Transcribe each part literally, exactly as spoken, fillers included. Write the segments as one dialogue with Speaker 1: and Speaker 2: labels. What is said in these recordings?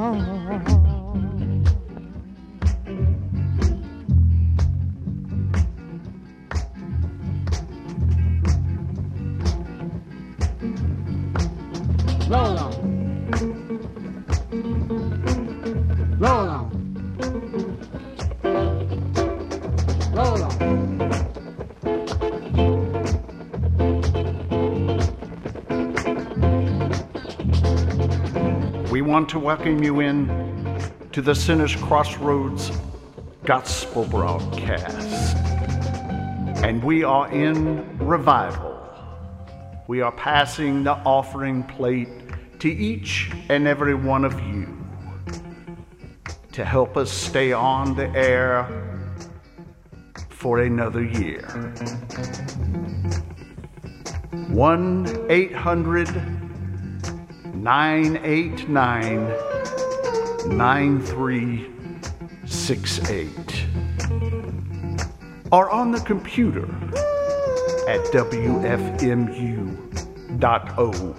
Speaker 1: Roll on. Roll on. Roll on.
Speaker 2: We want to welcome you in to the Sinners Crossroads Gospel Broadcast. And we are in revival. We are passing the offering plate to each and every one of you to help us stay on the air for another year. one eight hundred nine eight nine nine three six eight or on the computer at W F M U dot org.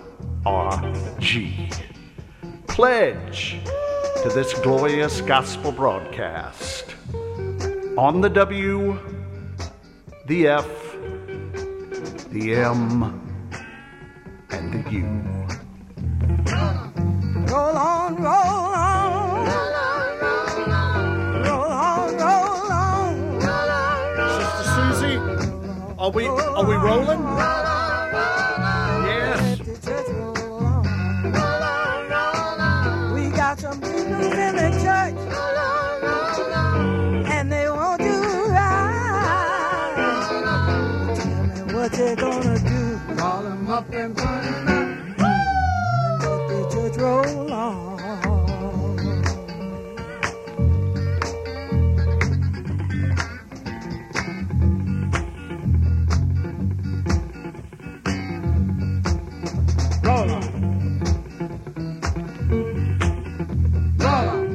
Speaker 2: Pledge to this glorious gospel broadcast on the W, the F, the M, and the U.
Speaker 3: Roll on, roll on. Roll on, roll on. Roll on, roll on.
Speaker 2: Sister Susie, are we are we rolling? Yes.
Speaker 3: Let the church roll on. We got some people in the church, and they won't do right. Tell me what they're gonna do.
Speaker 1: Call them up and put them out.
Speaker 3: Let the church roll on.
Speaker 1: Roll on. Roll on.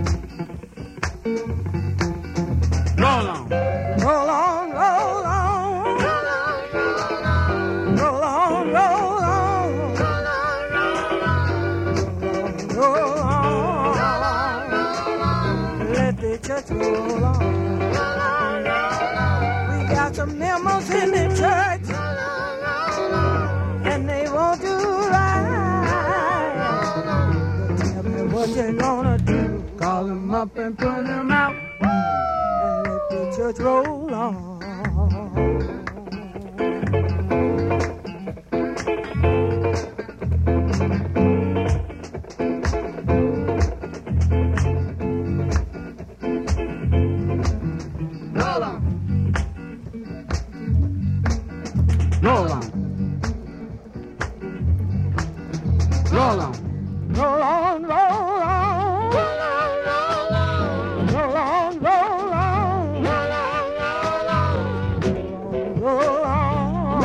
Speaker 1: Roll on.
Speaker 3: Roll on, roll on. Roll on, roll on. Roll on. Let the church roll on. We got some members in the church, and they won't do right. Tell me what you're gonna do.
Speaker 1: Call them up and put them out.
Speaker 3: And let the church roll on.
Speaker 1: Roll on. Roll on. Roll on.
Speaker 3: Roll on, roll on. Roll on, roll on. Roll on.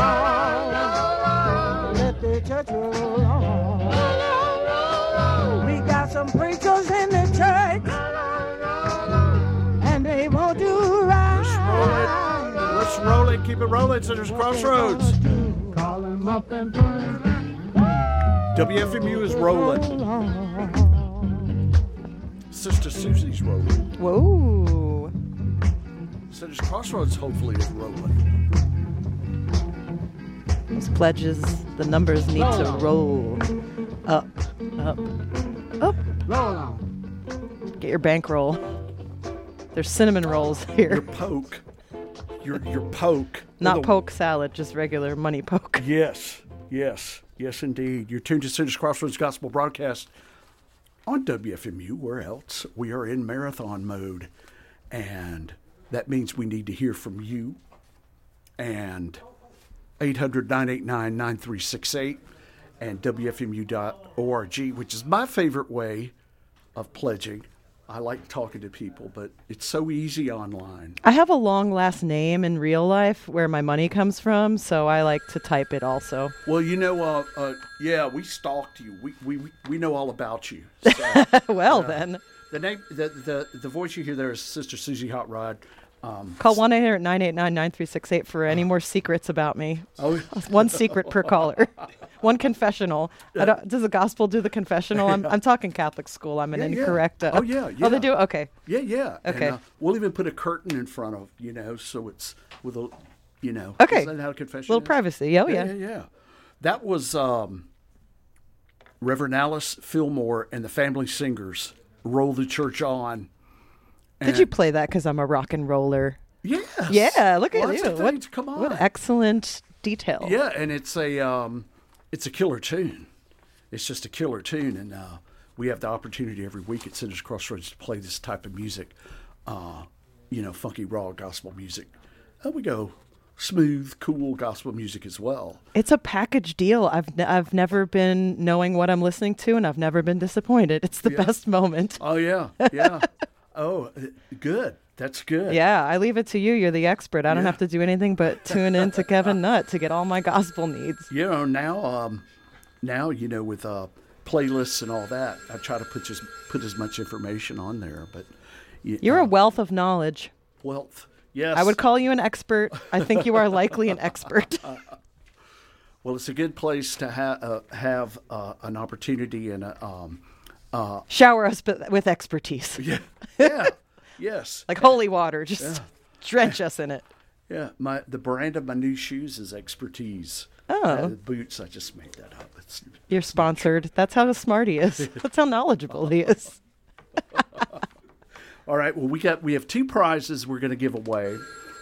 Speaker 3: Let the church roll on. We got some preachers in the church, and they won't do right.
Speaker 2: Let's roll it. Keep it rolling. Sinners Crossroads.
Speaker 1: Call them up and put them out.
Speaker 2: W F M U is rolling. Sister Susie's rolling.
Speaker 4: Whoa.
Speaker 2: Sinners Crossroads hopefully is rolling.
Speaker 4: Those pledges, the numbers need to roll up, up, up.
Speaker 1: Roll on.
Speaker 4: Get your bankroll. There's cinnamon rolls here.
Speaker 2: Your poke. Your your poke.
Speaker 4: Not
Speaker 2: With a-
Speaker 4: poke salad, just regular money poke.
Speaker 2: Yes, yes, yes, indeed. You're tuned to Sinners Crossroads Gospel Broadcast on W F M U. Where else? We are in marathon mode, and that means we need to hear from you. And eight hundred nine eight nine nine three six eight and W F M U dot org, which is my favorite way of pledging. I like talking to people, but it's so easy online.
Speaker 4: I have a long last name in real life where my money comes from, so I like to type it also.
Speaker 2: Well, you know, uh, uh, yeah, we stalked you. We we we know all about you. So,
Speaker 4: well,
Speaker 2: uh,
Speaker 4: then.
Speaker 2: The name, the, the the voice you hear there is Sister Susie Hot Rod.
Speaker 4: Call one eight hundred nine eight nine nine three six eight for any more secrets about me.
Speaker 2: Oh,
Speaker 4: One secret per caller. One confessional. I don't, does the gospel do the confessional? I'm, I'm talking Catholic school. I'm an
Speaker 2: Yeah, yeah.
Speaker 4: incorrect. Uh,
Speaker 2: Oh, yeah,
Speaker 4: Oh, they
Speaker 2: yeah.
Speaker 4: do? Okay.
Speaker 2: yeah, yeah.
Speaker 4: Okay.
Speaker 2: And, uh, we'll even put a curtain in front of, you know, so it's with a, you know.
Speaker 4: Okay.
Speaker 2: Isn't that how confession
Speaker 4: Little
Speaker 2: is?
Speaker 4: privacy. Oh, yeah.
Speaker 2: Yeah, yeah, yeah. That was um, Reverend Alice Fillmore and the Family Singers, Roll the Church On.
Speaker 4: Did you play that because I'm a rock and roller?
Speaker 2: Yes.
Speaker 4: Yeah, look at
Speaker 2: Lots
Speaker 4: you.
Speaker 2: of
Speaker 4: What,
Speaker 2: things. Come on.
Speaker 4: what excellent detail.
Speaker 2: Yeah, and it's a um, it's a killer tune. It's just a killer tune, and uh, we have the opportunity every week at Sinners Crossroads to play this type of music, uh, you know, funky raw gospel music. And we go smooth, cool gospel music as well.
Speaker 4: It's a package deal. I've ne- I've never been knowing what I'm listening to, and I've never been disappointed. It's the
Speaker 2: Yeah.
Speaker 4: best moment.
Speaker 2: Oh yeah, yeah. oh, uh, good. That's good.
Speaker 4: Yeah, I leave it to you. You're the expert. I don't
Speaker 2: Yeah.
Speaker 4: have to do anything but tune in to Kevin Nutt to get all my gospel needs.
Speaker 2: You know now, um, now you know with uh, playlists and all that, I try to put just put as much information on there. But y-
Speaker 4: You're
Speaker 2: uh,
Speaker 4: a wealth of knowledge.
Speaker 2: wealth. Yes,
Speaker 4: I would call you an expert. I think you are likely an expert.
Speaker 2: Well, it's a good place to ha- uh, have uh, an opportunity and a, um,
Speaker 4: Shower us b- with expertise.
Speaker 2: yeah, yeah, yes,
Speaker 4: Like holy water. Just drench us in it.
Speaker 2: yeah. My the brand of my new shoes is expertise.
Speaker 4: Oh.
Speaker 2: Uh, the boots. I just made that up. It's,
Speaker 4: You're sponsored. That's how smart he is. That's how knowledgeable he is.
Speaker 2: all right. Well, we got we have two prizes we're going to give away.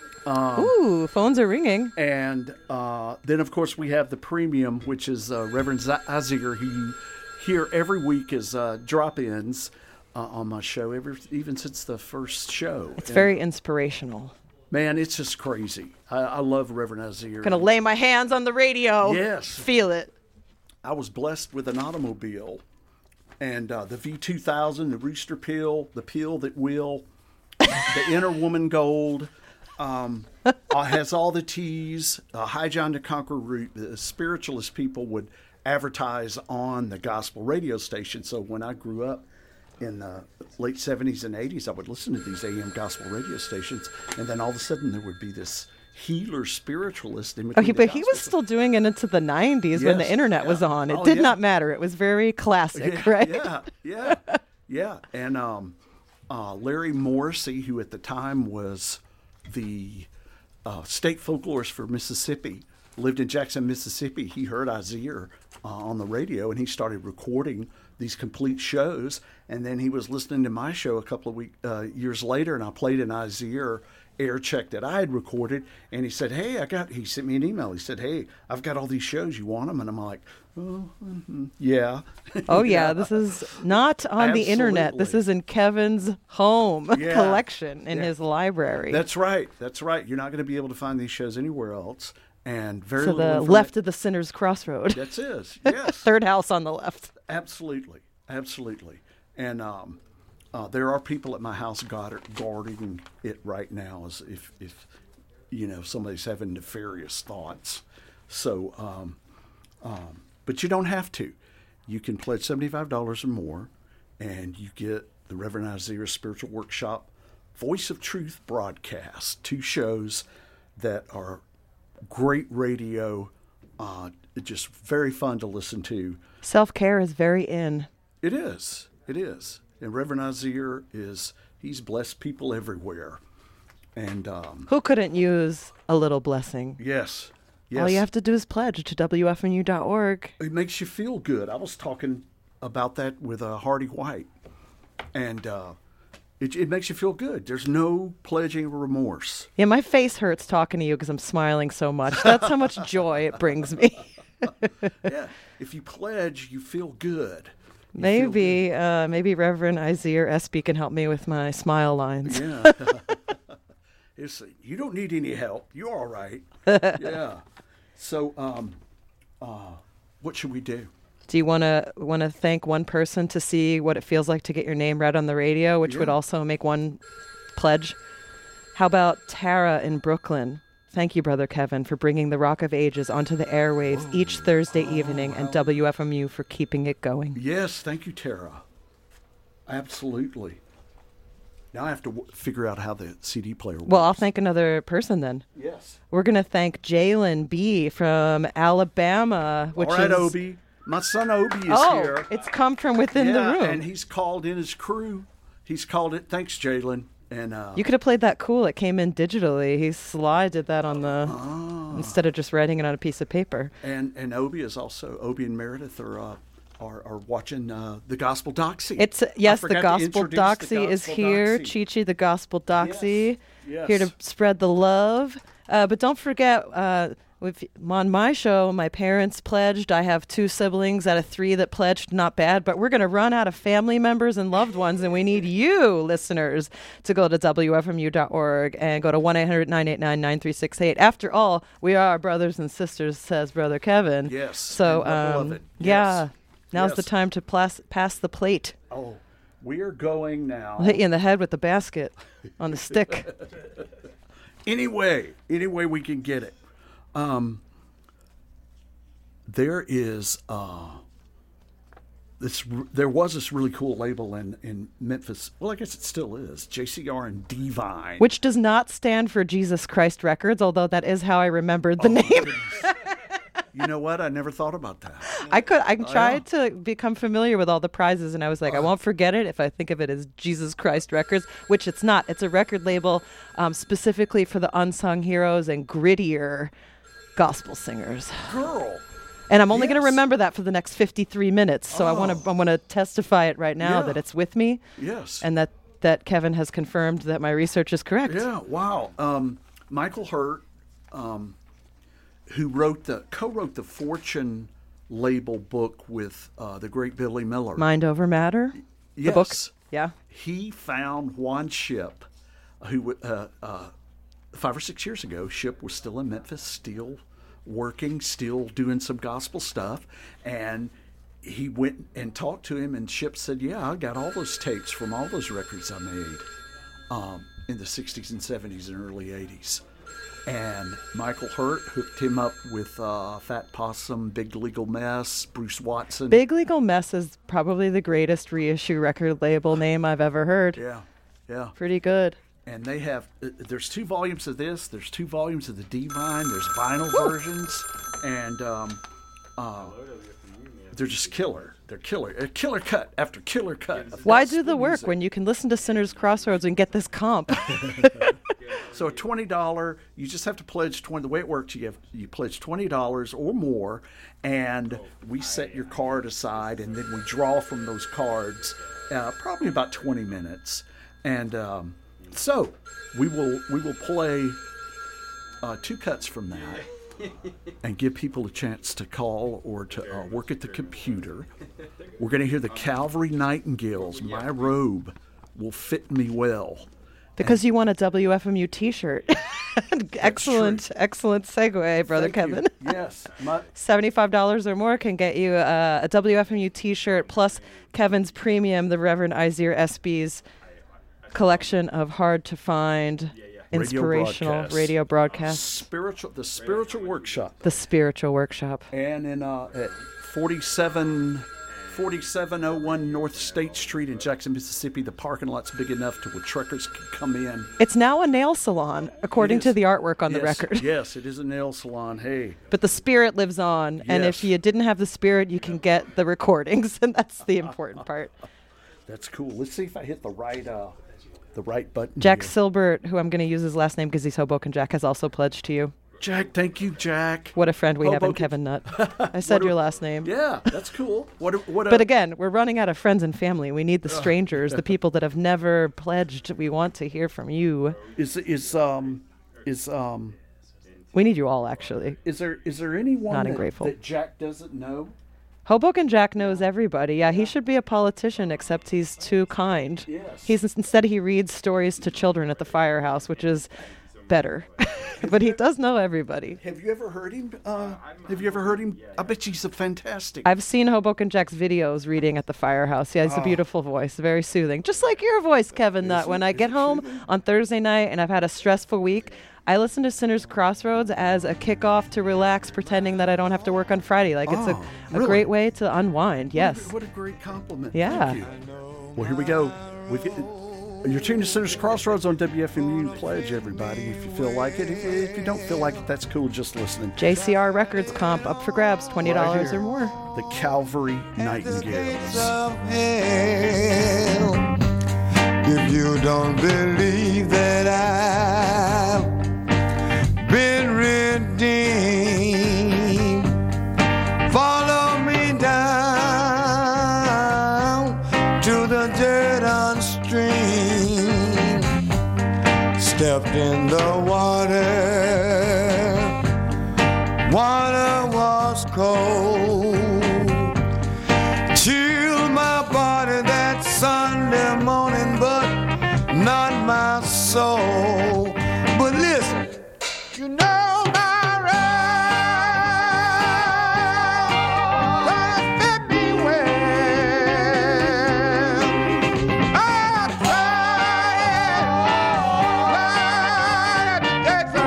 Speaker 4: Ooh, phones are ringing.
Speaker 2: And uh, then, of course, we have the premium, which is uh, Reverend Aziger, who you hear every week as uh, drop-ins uh, on my show, ever, even since the first show.
Speaker 4: It's
Speaker 2: And,
Speaker 4: very inspirational.
Speaker 2: man, it's just crazy. I, I love Reverend Aziger.
Speaker 4: Gonna lay my hands on the radio.
Speaker 2: Yes.
Speaker 4: Feel it.
Speaker 2: I was blessed with an automobile, and uh, the V two thousand, the Rooster Pill, the Pill That Will, the Inner Woman Gold. Um, uh, has all the T's. Uh, High John to Conquer route. The spiritualist people would advertise on the gospel radio station. So when I grew up in the late seventies and eighties, I would listen to these A M gospel radio stations, and then all of a sudden there would be this healer spiritualist in between.
Speaker 4: Okay,
Speaker 2: the
Speaker 4: but he
Speaker 2: gospel
Speaker 4: was still doing it into the nineties when the
Speaker 2: Yes,
Speaker 4: internet was
Speaker 2: yeah.
Speaker 4: on. It
Speaker 2: Oh,
Speaker 4: did
Speaker 2: yeah.
Speaker 4: not matter. It was very classic,
Speaker 2: yeah,
Speaker 4: right?
Speaker 2: Yeah, yeah, yeah. And um, uh, Larry Morrissey, who at the time was the uh, state folklorist for Mississippi, lived in Jackson, Mississippi. He heard Isaiah uh, on the radio, and he started recording these complete shows. And then he was listening to my show a couple of week, uh, years later, and I played an Isaiah air check that I had recorded, and he said, hey, I got, he sent me an email. He said, hey, I've got all these shows. You want them? And I'm like, oh, mhm, yeah.
Speaker 4: Oh yeah, this is not on the internet. This
Speaker 2: Absolutely.
Speaker 4: is in Kevin's home
Speaker 2: Yeah.
Speaker 4: collection in
Speaker 2: Yeah.
Speaker 4: his library.
Speaker 2: That's right. That's right. You're not going to be able to find these shows anywhere else. And very
Speaker 4: to
Speaker 2: little
Speaker 4: the
Speaker 2: informa-
Speaker 4: left of the Sinner's Crossroad.
Speaker 2: That's it. Yes.
Speaker 4: Third house on the left.
Speaker 2: Absolutely. Absolutely. And um, uh, there are people at my house guard- guarding it right now as if, if, you know, somebody's having nefarious thoughts. So, um, um, but you don't have to. You can pledge seventy-five dollars or more, and you get the Reverend Isaiah Spiritual Workshop Voice of Truth broadcast, two shows that are great radio, uh, just very fun to listen to.
Speaker 4: Self-care is very in.
Speaker 2: It is. It is. And Reverend Isaiah is, he's blessed people everywhere. And um,
Speaker 4: Who couldn't use a little blessing?
Speaker 2: yes, yes.
Speaker 4: All you have to do is pledge to W F M U dot org.
Speaker 2: It makes you feel good. I was talking about that with uh, Hardy White. And uh, it, it makes you feel good. There's no pledging of remorse.
Speaker 4: Yeah, my face hurts talking to you because I'm smiling so much. That's how much joy it brings me.
Speaker 2: Yeah. If you pledge, you feel good. You feel
Speaker 4: Maybe, uh, maybe Reverend Isaiah Espy can help me with my smile lines.
Speaker 2: Yeah. It's, you don't need any help. You're all right. Yeah. So, um, uh, what should we do?
Speaker 4: Do you want to want to thank one person to see what it feels like to get your name read on the radio, which would
Speaker 2: Yeah.
Speaker 4: also make one pledge? How about Tara in Brooklyn? Thank you, Brother Kevin, for bringing the Rock of Ages onto the airwaves each Thursday evening, and W F M U for keeping it going.
Speaker 2: Yes, thank you, Tara. Absolutely. Now I have to w- figure out how the C D player works.
Speaker 4: Well, I'll thank another person then.
Speaker 2: Yes.
Speaker 4: We're going to thank Jalen B. from Alabama, which
Speaker 2: All right,
Speaker 4: is...
Speaker 2: Obi. My son Obi is
Speaker 4: oh,
Speaker 2: here.
Speaker 4: it's come from within
Speaker 2: yeah,
Speaker 4: the room.
Speaker 2: and he's called in his crew. He's called it. Thanks, Jalen. And uh,
Speaker 4: You could have played that cool. It came in digitally. He Sly did that on the...
Speaker 2: Ah.
Speaker 4: instead of just writing it on a piece of paper.
Speaker 2: and and Obi is also Obi and Meredith are uh, are, are watching uh, the Gospel Doxy.
Speaker 4: It's
Speaker 2: I
Speaker 4: yes, the
Speaker 2: forgot to
Speaker 4: Gospel
Speaker 2: introduce
Speaker 4: Doxy
Speaker 2: the
Speaker 4: is
Speaker 2: Gospel
Speaker 4: here.
Speaker 2: Doxy.
Speaker 4: Chi Chi, the Gospel Doxy,
Speaker 2: Yes,
Speaker 4: here to
Speaker 2: yes.
Speaker 4: spread the love. Uh, but don't forget, uh, with, on my show, my parents pledged. I have two siblings out of three that pledged. Not bad, but we're going to run out of family members and loved ones, and we need you, listeners, to go to W F M U dot org and go to one eight hundred nine eight nine nine three six eight. After all, we are brothers and sisters, says Brother Kevin.
Speaker 2: Yes,
Speaker 4: So,
Speaker 2: and we'll love
Speaker 4: um,
Speaker 2: it.
Speaker 4: yeah,
Speaker 2: Yes.
Speaker 4: now's
Speaker 2: Yes.
Speaker 4: the time to plas- pass the plate.
Speaker 2: Oh, we are going now.
Speaker 4: I'll hit you in the head with the basket on the stick.
Speaker 2: Any way, any way we can get it. Um, there is uh, this. r- There was this really cool label in, in Memphis. Well, I guess it still is. J C R and Divine.
Speaker 4: Which does not stand for Jesus Christ Records, although that is how I remembered the name.
Speaker 2: You know what? I never thought about that.
Speaker 4: I could I tried to become familiar with all the prizes, and I was like, I won't forget it if I think of it as Jesus Christ Records, which it's not. It's a record label um, specifically for the unsung heroes and grittier gospel singers.
Speaker 2: Girl.
Speaker 4: And I'm only going to
Speaker 2: Yes.
Speaker 4: remember that for the next fifty-three minutes. So I want to I want to testify it right now
Speaker 2: Yeah.
Speaker 4: that it's with me,
Speaker 2: Yes.
Speaker 4: and that that Kevin has confirmed that my research is correct.
Speaker 2: Yeah, wow. Um, Michael Hurt, um, who wrote the co-wrote the Fortune label book with uh, the great Billy Miller.
Speaker 4: Mind Over Matter, the
Speaker 2: yes,
Speaker 4: book. Yeah.
Speaker 2: he found Juan Ship, who uh, uh, five or six years ago, Ship was still in Memphis, still working, still doing some gospel stuff, and he went and talked to him, and Ship said, "Yeah, I got all those tapes from all those records I made um, in the sixties and seventies and early eighties." And Michael Hurt hooked him up with uh, Fat Possum, Big Legal Mess, Bruce Watson.
Speaker 4: Big Legal Mess is probably the greatest reissue record label name I've ever heard.
Speaker 2: Yeah, yeah.
Speaker 4: Pretty good.
Speaker 2: And they have, uh, there's two volumes of this, there's two volumes of the Divine, there's vinyl versions, and um, uh, they're just killer. They're killer. A killer cut after killer cut. of
Speaker 4: Why
Speaker 2: gospel
Speaker 4: do the work
Speaker 2: music.
Speaker 4: when you can listen to Sinner's Crossroads and get this comp?
Speaker 2: So a twenty dollars, you just have to pledge twenty. The way it works, you have you pledge twenty dollars or more, and we set your card aside, and then we draw from those cards, uh, probably about twenty minutes, and um, so we will we will play uh, two cuts from that, and give people a chance to call or to uh, work at the computer. We're going to hear the Calvary Nightingales. My robe will fit me well.
Speaker 4: Because you want a W F M U T-shirt. excellent,
Speaker 2: true.
Speaker 4: excellent segue, Brother
Speaker 2: Thank you.
Speaker 4: Kevin.
Speaker 2: Yes. My,
Speaker 4: seventy-five dollars or more can get you uh, a W F M U T-shirt plus Kevin's premium, the Reverend Isaiah Espy's collection of hard-to-find, inspirational
Speaker 2: broadcasts.
Speaker 4: radio broadcasts.
Speaker 2: spiritual, the spiritual workshop,
Speaker 4: The Spiritual Workshop.
Speaker 2: and in uh, at forty-seven, forty-seven oh one North State Street in Jackson, Mississippi. The parking lot's big enough to where truckers can come in.
Speaker 4: It's now a nail salon, according
Speaker 2: It
Speaker 4: to
Speaker 2: is.
Speaker 4: the artwork on the
Speaker 2: Yes,
Speaker 4: record.
Speaker 2: Yes, it is a nail salon. Hey,
Speaker 4: But the spirit lives on, and if
Speaker 2: Yes.
Speaker 4: you didn't have the spirit, you can get the recordings, and that's the important part.
Speaker 2: that's cool. Let's see if I hit the right, uh, the right button.
Speaker 4: Jack
Speaker 2: here.
Speaker 4: Silbert, who I'm going to use his last name because he's Hoboken Jack, has also pledged to you.
Speaker 2: Jack, thank you, Jack.
Speaker 4: What a friend we have in
Speaker 2: Hoboken-
Speaker 4: Kevin Nutt. I said
Speaker 2: What a-
Speaker 4: your last name.
Speaker 2: Yeah, that's cool. What? A, what? A,
Speaker 4: But again, we're running out of friends and family. We need the strangers, the people that have never pledged. We want to hear from you.
Speaker 2: is is um is um
Speaker 4: We need you all, actually.
Speaker 2: is there is there anyone
Speaker 4: Not
Speaker 2: that,
Speaker 4: ungrateful.
Speaker 2: that Jack doesn't know?
Speaker 4: Hoboken Jack knows everybody. Yeah, he should be a politician, except he's too kind.
Speaker 2: Yes.
Speaker 4: He's instead he reads stories to children at the firehouse, which is better. But he does know everybody.
Speaker 2: Have you ever heard him? Uh, have you ever heard him? I bet he's a fantastic.
Speaker 4: I've seen Hoboken Jack's videos reading at the firehouse. Yeah, he's
Speaker 2: Oh.
Speaker 4: a beautiful voice, very soothing. Just like your voice, Kevin Nutt. When I get home on Thursday night and I've had a stressful week, I listen to Sinner's Crossroads as a kickoff to relax, pretending that I don't have to work on Friday. Like, it's a,
Speaker 2: Oh,
Speaker 4: a
Speaker 2: really?
Speaker 4: great way to unwind. Yes.
Speaker 2: What a great compliment.
Speaker 4: Yeah.
Speaker 2: Thank you. Well, here we go. We get, You're tuned to Center's Crossroads on W F M U. Pledge, everybody, if you feel like it. If, if you don't feel like it, that's cool. Just listening.
Speaker 4: J C R Records comp up for grabs, twenty dollars
Speaker 2: Right here.
Speaker 4: or more.
Speaker 2: The Calvary Nightingales.
Speaker 3: Of hell, if you don't believe that I've been redeemed, follow me down to the Jordan stream. Stepped in the water, water was cold. Chilled my body that Sunday morning, but not my soul. But listen, you know my ride fit me well. I tried it, tried to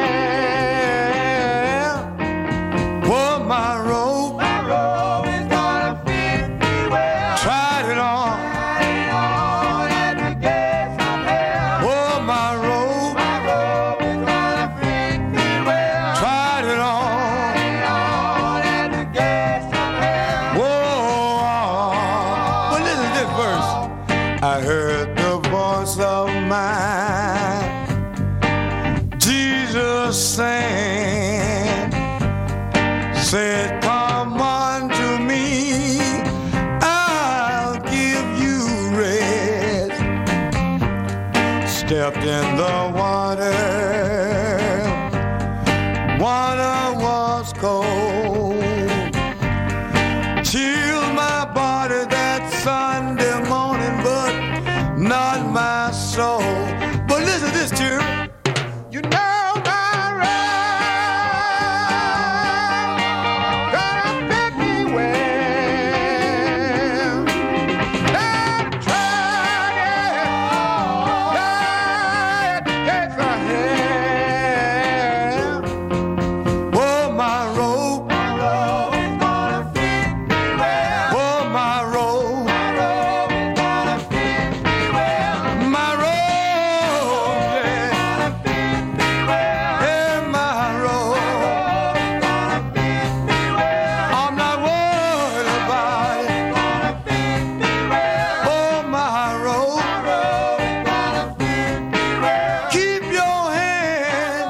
Speaker 3: get the hell. Wore my robe, my robe is gonna fit me well. Tried it on, tried it on at the gates of hell. Wore my robe, my robe is gonna fit me well. Tried it on, tried it on at the gates of hell. Whoa, but listen to this verse. I heard the voice of mine, Jesus saying, said, come unto me, I'll give you rest. Stepped in the water, water was cold. Chilled my body that Sunday morning, but not my soul. But listen to this too. You know my ride gonna fit me well. I've tried it, tried to get the hell. Oh, my robe, my robe is gonna fit me well. Oh, my robe, my robe is gonna fit me well. My robe, yeah, gonna fit me well. Yeah, my robe is gonna fit me well. I'm not worried about it. Gonna fit me well. Oh, my robe, my robe is gonna fit me well. Keep your hand.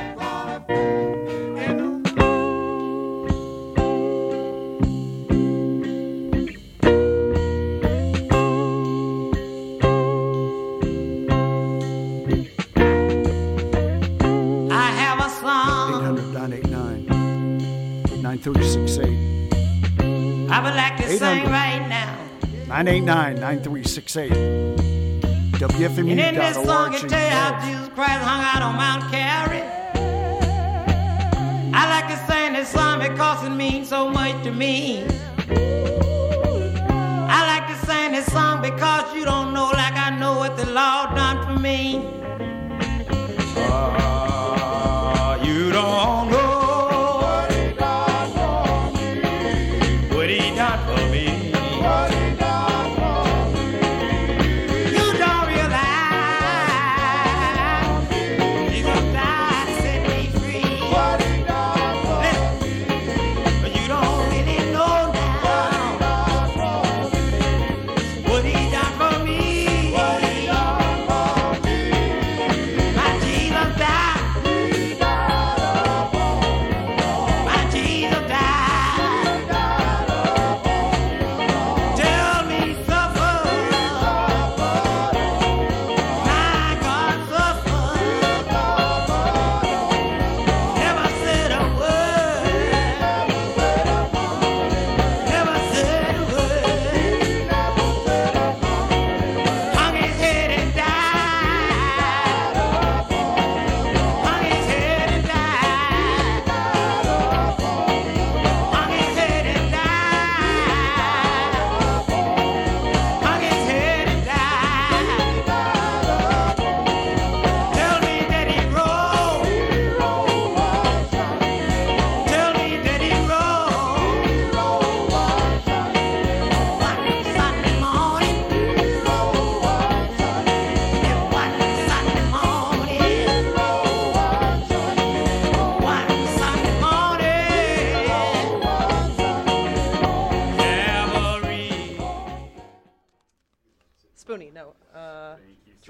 Speaker 3: I have a
Speaker 2: eight
Speaker 3: song
Speaker 2: hundred, nine eight nine, nine three six eight.
Speaker 3: I would like to
Speaker 2: eight
Speaker 3: sing
Speaker 2: hundred.
Speaker 3: right now.
Speaker 2: nine eight nine, nine three six eight. W F M U
Speaker 3: And in
Speaker 2: dot
Speaker 3: this song,
Speaker 2: org.
Speaker 3: it tell you how Jesus Christ hung out on Mount Calvary. I like to sing this song because it means so much to me. I like to sing this song because you don't know like I know what the Lord done for me. Ah, you don't know what he done for me. What he done for me. What he done for me. You don't realize Jesus died to set me free. What he done for me. But you don't really know now what he done for me. What he done for me.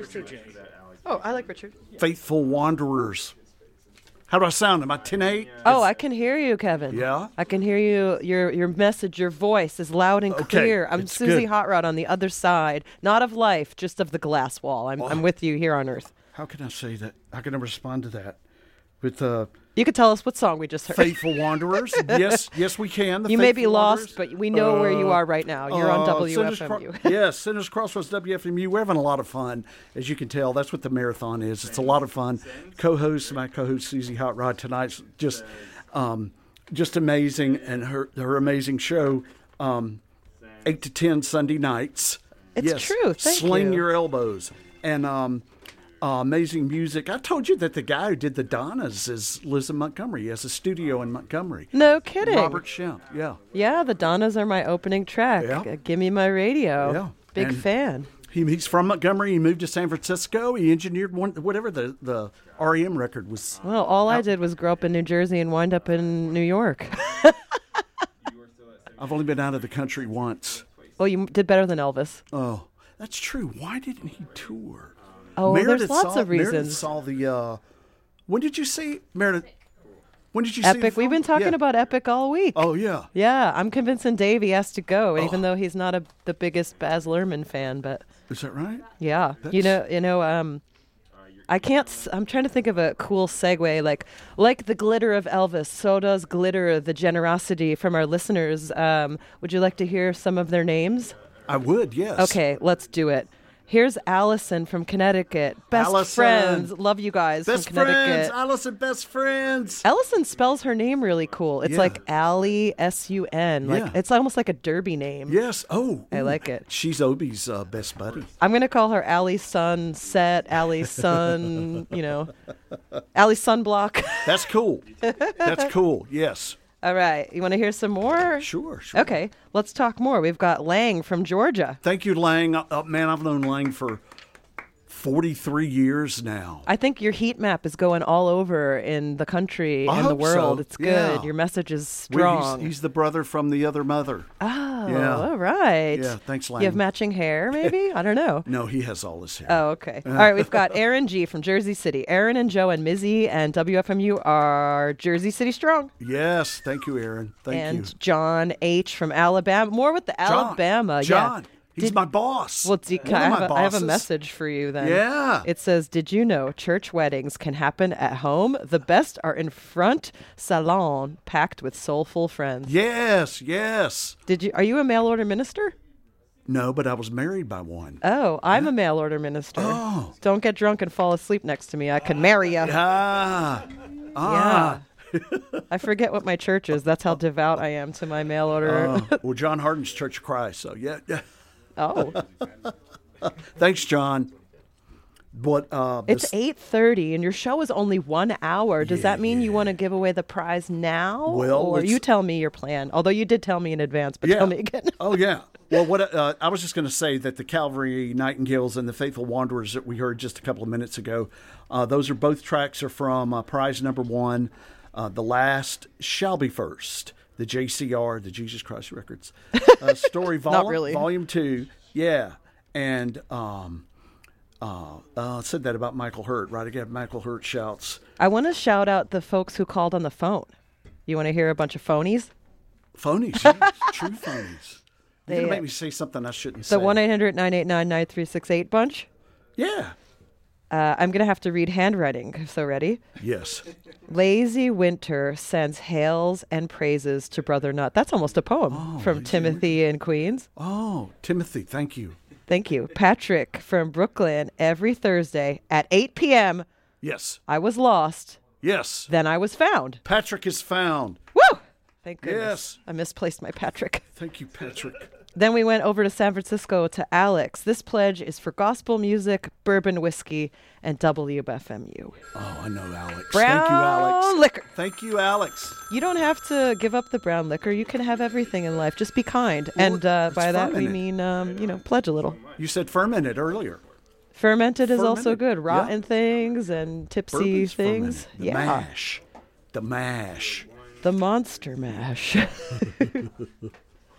Speaker 5: Richard J.
Speaker 4: Oh, I like Richard.
Speaker 2: Faithful Wanderers. How do I sound? Am I ten eight?
Speaker 4: Oh, I can hear you, Kevin.
Speaker 2: Yeah?
Speaker 4: I can hear you. Your your message, your voice is loud and
Speaker 2: Okay,
Speaker 4: clear. I'm
Speaker 2: it's
Speaker 4: Susie
Speaker 2: good.
Speaker 4: Hot Rod on the other side, not of life, just of the glass wall. I'm I'm with you here on Earth.
Speaker 2: How can I say that? How can I respond to that? With uh,
Speaker 4: You could tell us what song we just heard.
Speaker 2: Faithful Wanderers? Yes, yes, we can. The
Speaker 4: You may be
Speaker 2: Faithful
Speaker 4: lost,
Speaker 2: Wanderers.
Speaker 4: but we know where you are right now. You're on
Speaker 2: Uh,
Speaker 4: W F
Speaker 2: Sinners
Speaker 4: M U.
Speaker 2: Cro- yes, Sinners Crossroads W F M U. We're having a lot of fun, as you can tell. That's what the marathon is. It's a lot of fun. Co-host, my co-host Susie Hot Rod tonight's just, um, just amazing, and her her amazing show, um, eight to ten Sunday nights.
Speaker 4: It's
Speaker 2: yes,
Speaker 4: true. Thank
Speaker 2: sling
Speaker 4: you.
Speaker 2: your elbows and. Um, Uh, amazing music. I told you that the guy who did the Donnas is lives in Montgomery. He has a studio in Montgomery.
Speaker 4: No kidding.
Speaker 2: Robert Shemp. Yeah.
Speaker 4: Yeah, the Donnas are my opening track.
Speaker 2: Yeah.
Speaker 4: Uh, Give me my radio.
Speaker 2: Yeah.
Speaker 4: Big
Speaker 2: And-
Speaker 4: fan.
Speaker 2: He, he's from Montgomery. He moved to San Francisco. He engineered one, whatever the, the R E M record was.
Speaker 4: Well, all I did was grow up in New Jersey and wind up in New York.
Speaker 2: I've only been out of the country once.
Speaker 4: Well, you m- did better than Elvis.
Speaker 2: Oh, that's true. Why didn't he tour?
Speaker 4: Oh,
Speaker 2: Meredith
Speaker 4: there's lots
Speaker 2: saw,
Speaker 4: of
Speaker 2: Meredith
Speaker 4: reasons.
Speaker 2: saw the. Uh, when did you see Meredith? When did you see the
Speaker 4: Epic. We've
Speaker 2: film?
Speaker 4: been talking
Speaker 2: Yeah.
Speaker 4: about Epic all week.
Speaker 2: Oh yeah.
Speaker 4: Yeah, I'm convincing Dave he has to go,
Speaker 2: Oh.
Speaker 4: even though he's not a, the biggest Baz Luhrmann fan. But
Speaker 2: Is that right?
Speaker 4: yeah, you know, you know, um, I can't. s- I'm trying to think of a cool segue. Like, like the glitter of Elvis, so does glitter the generosity from our listeners. Um, would you like to hear some of their names?
Speaker 2: I would. Yes.
Speaker 4: Okay, let's do it. Here's Allison from Connecticut. Best
Speaker 2: Allison.
Speaker 4: friends. Love you guys
Speaker 2: Best
Speaker 4: from Connecticut.
Speaker 2: friends. Allison, best friends.
Speaker 4: Ellison spells her name really cool. It's
Speaker 2: Yeah.
Speaker 4: like Allie, S U N. Like
Speaker 2: Yeah.
Speaker 4: it's almost like a derby name.
Speaker 2: Yes. Oh,
Speaker 4: I
Speaker 2: ooh.
Speaker 4: like it.
Speaker 2: She's Obi's uh, best buddy.
Speaker 4: I'm gonna call her Allie's Sun Set, Allie's Sun, you know, Allie's Sunblock.
Speaker 2: That's cool. That's cool. Yes.
Speaker 4: All right, you want to hear some more?
Speaker 2: Sure. Sure.
Speaker 4: Okay, let's talk more. We've got Lang from Georgia.
Speaker 2: Thank you, Lang. Uh, uh, man, I've known Lang for forty-three years now.
Speaker 4: I think your heat map is going all over in the country
Speaker 2: I
Speaker 4: and the
Speaker 2: hope
Speaker 4: world.
Speaker 2: so.
Speaker 4: It's good.
Speaker 2: Yeah.
Speaker 4: Your message is
Speaker 2: We- he's-
Speaker 4: strong.
Speaker 2: He's, the brother from the other mother.
Speaker 4: oh,
Speaker 2: Yeah.
Speaker 4: all right.
Speaker 2: Yeah, thanks,
Speaker 4: You have
Speaker 2: Lang.
Speaker 4: matching hair, maybe? I don't know.
Speaker 2: No, he has all his hair.
Speaker 4: Oh, okay. All right, we've got Aaron G from Jersey City. Aaron and Joe and Mizzy and W F M U are Jersey City strong.
Speaker 2: Yes. Thank you, Aaron. Thank
Speaker 4: and
Speaker 2: you.
Speaker 4: John H from Alabama. More with the
Speaker 2: John.
Speaker 4: Alabama.
Speaker 2: John.
Speaker 4: Yeah.
Speaker 2: He's
Speaker 4: Did-
Speaker 2: my boss.
Speaker 4: Well, do, can
Speaker 2: One
Speaker 4: I,
Speaker 2: of
Speaker 4: have
Speaker 2: my
Speaker 4: a, I have a
Speaker 2: bosses.
Speaker 4: message for you then.
Speaker 2: Yeah.
Speaker 4: It says, did you know church weddings can happen at home? The best are in front salon, packed with soulful friends.
Speaker 2: Yes. Yes.
Speaker 4: Did you? Are you a mail order minister?
Speaker 2: No, but I was married by one.
Speaker 4: Oh, I'm a mail order minister.
Speaker 2: Oh.
Speaker 4: Don't get drunk and fall asleep next to me. I could marry you.
Speaker 2: Ah.
Speaker 4: Yeah.
Speaker 2: Ah.
Speaker 4: I forget what my church is. That's how devout I am to my mail order.
Speaker 2: Uh, well, John Harden's Church of Christ. So yeah. yeah.
Speaker 4: oh,
Speaker 2: Thanks, John. But uh,
Speaker 4: it's
Speaker 2: this-
Speaker 4: eight thirty, and your show is only one hour. Does
Speaker 2: Yeah,
Speaker 4: that mean you
Speaker 2: yeah.
Speaker 4: want to give away the prize now?
Speaker 2: Well,
Speaker 4: or
Speaker 2: let's-
Speaker 4: you tell me your plan. Although you did tell me in advance, but
Speaker 2: Yeah.
Speaker 4: tell me again.
Speaker 2: Oh yeah. Well, what uh, I was just going to say that the Calvary Nightingales and the Faithful Wanderers that we heard just a couple of minutes ago, uh, those are both tracks are from uh, prize number one. Uh, the last shall be first. The J C R, the Jesus Christ Records uh, story, vol-
Speaker 4: really.
Speaker 2: volume two. Yeah, and um, uh, uh, said that about Michael Hurt. Right again, Michael Hurt shouts,
Speaker 4: I want to shout out the folks who called on the phone. You want to hear a bunch of phonies?
Speaker 2: "Phonies, yes, true phonies." You're
Speaker 4: They,
Speaker 2: gonna
Speaker 4: uh,
Speaker 2: make me say something I shouldn't say.
Speaker 4: The one eight hundred nine eight nine nine three six eight bunch.
Speaker 2: Yeah.
Speaker 4: Uh, I'm going to have to read handwriting, so ready?
Speaker 2: Yes.
Speaker 4: Lazy Winter sends hails and praises to Brother Nut. That's almost a poem
Speaker 2: Oh,
Speaker 4: from
Speaker 2: Lazy
Speaker 4: Timothy in Queens.
Speaker 2: Oh, Timothy, thank you.
Speaker 4: Thank you. Patrick from Brooklyn, every Thursday at eight p.m.
Speaker 2: Yes.
Speaker 4: I was lost,
Speaker 2: Yes.
Speaker 4: then I was found.
Speaker 2: Patrick is found.
Speaker 4: Woo! Thank goodness.
Speaker 2: Yes.
Speaker 4: I misplaced my Patrick.
Speaker 2: Thank you, Patrick.
Speaker 4: Then we went over to San Francisco to Alex. This pledge is for gospel music, bourbon whiskey, and W F M U.
Speaker 2: Oh, I know Alex.
Speaker 4: Brown
Speaker 2: Thank you, Alex.
Speaker 4: liquor.
Speaker 2: Thank you, Alex.
Speaker 4: You don't have to give up the brown liquor. You can have everything in life. Just be kind. and uh,
Speaker 2: it's
Speaker 4: by that we
Speaker 2: fermented.
Speaker 4: mean, um, you know, pledge a little.
Speaker 2: You said fermented earlier.
Speaker 4: Fermented is also
Speaker 2: Fermented,
Speaker 4: good.
Speaker 2: yeah.
Speaker 4: Rotten things and tipsy
Speaker 2: Bourbon's
Speaker 4: things.
Speaker 2: fermented. The
Speaker 4: yeah.
Speaker 2: mash. The mash.
Speaker 4: The monster mash.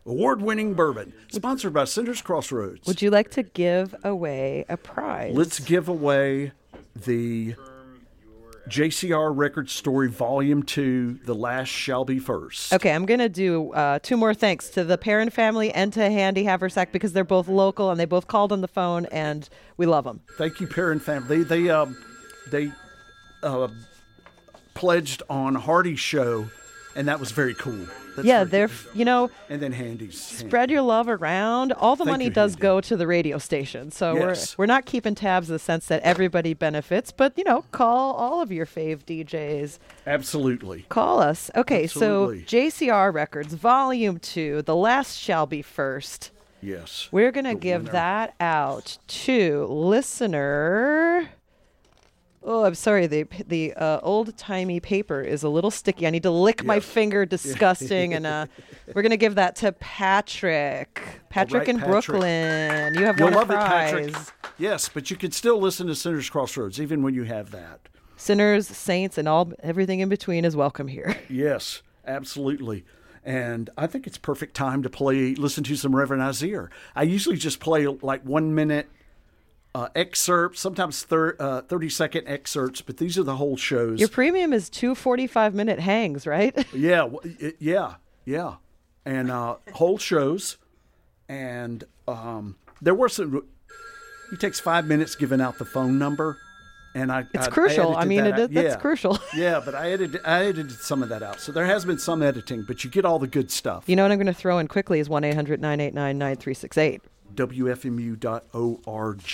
Speaker 2: award-winning bourbon, sponsored by Centers Crossroads.
Speaker 4: Would you like to give away a prize?
Speaker 2: Let's give away the J C R Record Story Volume two, The Last Shall Be First.
Speaker 4: Okay, I'm going to do uh, two more thanks to the Perrin family and to Handy Haversack because they're both local and they both called on the phone and we love them.
Speaker 2: Thank you, Perrin family. They, they, um, they uh, pledged on Hardy's show, and that was very cool. That's
Speaker 4: yeah,
Speaker 2: very
Speaker 4: they're,
Speaker 2: cool.
Speaker 4: you know,
Speaker 2: And then Handy's.
Speaker 4: spread your love around. All the
Speaker 2: Thank
Speaker 4: money
Speaker 2: you,
Speaker 4: does
Speaker 2: Handy.
Speaker 4: go to the radio station. So
Speaker 2: Yes.
Speaker 4: we're we're not keeping tabs in the sense that everybody benefits, but, you know, call all of your fave D Js.
Speaker 2: Absolutely.
Speaker 4: Call us. Okay,
Speaker 2: Absolutely.
Speaker 4: so J C R Records, Volume two, The Last Shall Be First.
Speaker 2: Yes.
Speaker 4: We're going to
Speaker 2: The
Speaker 4: give
Speaker 2: winner.
Speaker 4: that out to listener. Oh, I'm sorry. The the uh, old timey paper is a little sticky. I need to lick my
Speaker 2: Yes.
Speaker 4: finger. Disgusting. and uh, we're gonna give that to Patrick. Patrick
Speaker 2: right,
Speaker 4: in
Speaker 2: Patrick.
Speaker 4: Brooklyn. You have
Speaker 2: You'll
Speaker 4: won
Speaker 2: love
Speaker 4: a
Speaker 2: it,
Speaker 4: prize.
Speaker 2: Patrick. Yes, but you can still listen to Centers Crossroads even when you have that.
Speaker 4: Sinners, saints, and all everything in between is welcome here.
Speaker 2: Yes, absolutely. And I think it's perfect time to play, listen to some Reverend Isaiah. I usually just play like one minute uh, excerpts, sometimes thir- uh, thirty second excerpts, but these are the whole shows.
Speaker 4: Your premium is two forty-five minute hangs, right?
Speaker 2: Yeah, w- it- yeah, yeah. And uh, whole shows. And um, there were some, he takes five minutes giving out the phone number. And I,
Speaker 4: It's
Speaker 2: I,
Speaker 4: crucial.
Speaker 2: I,
Speaker 4: I mean,
Speaker 2: that
Speaker 4: it,
Speaker 2: out.
Speaker 4: that's
Speaker 2: Yeah.
Speaker 4: crucial.
Speaker 2: Yeah, but I edited, I edited some of that out. So there has been some editing, but you get all the good stuff.
Speaker 4: You know what I'm going to throw in quickly is one eight hundred nine eight nine nine three six eight.
Speaker 2: W F M U dot org.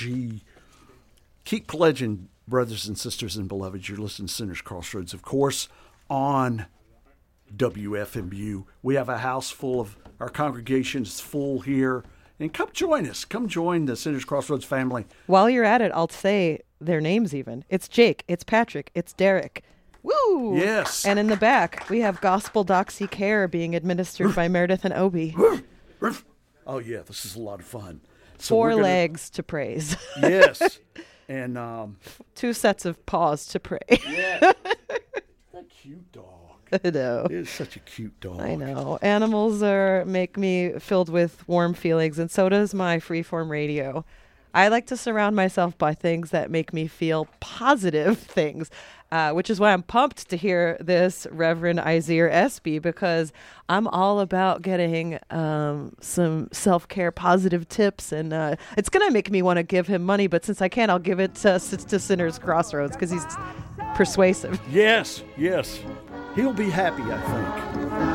Speaker 2: Keep pledging, brothers and sisters and beloveds. You're listening to Sinners Crossroads, of course, on W F M U. We have a house full of, our congregation is full here. And come join us. Come join the Sinners Crossroads family.
Speaker 4: While you're at it, I'll say their names even. It's Jake, it's Patrick, it's Derek. Woo!
Speaker 2: Yes.
Speaker 4: And in the back, we have Gospel Doxy Care being administered by Meredith and Obi.
Speaker 2: Oh, yeah, this is a lot of fun. So
Speaker 4: Four
Speaker 2: we're gonna-
Speaker 4: legs to praise.
Speaker 2: Yes. And, um,
Speaker 4: Two sets of paws to pray.
Speaker 2: yeah. That cute dog.
Speaker 4: I know.
Speaker 2: It is such a cute dog.
Speaker 4: I know. Animals are make me filled with warm feelings, and so does my freeform radio. I like to surround myself by things that make me feel positive things, uh, which is why I'm pumped to hear this Reverend Isaiah Espy, because I'm all about getting um, some self-care positive tips, and uh, it's going to make me want to give him money, but since I can't, I'll give it to, to Sinners Crossroads because he's persuasive.
Speaker 2: Yes, yes. He'll be happy, I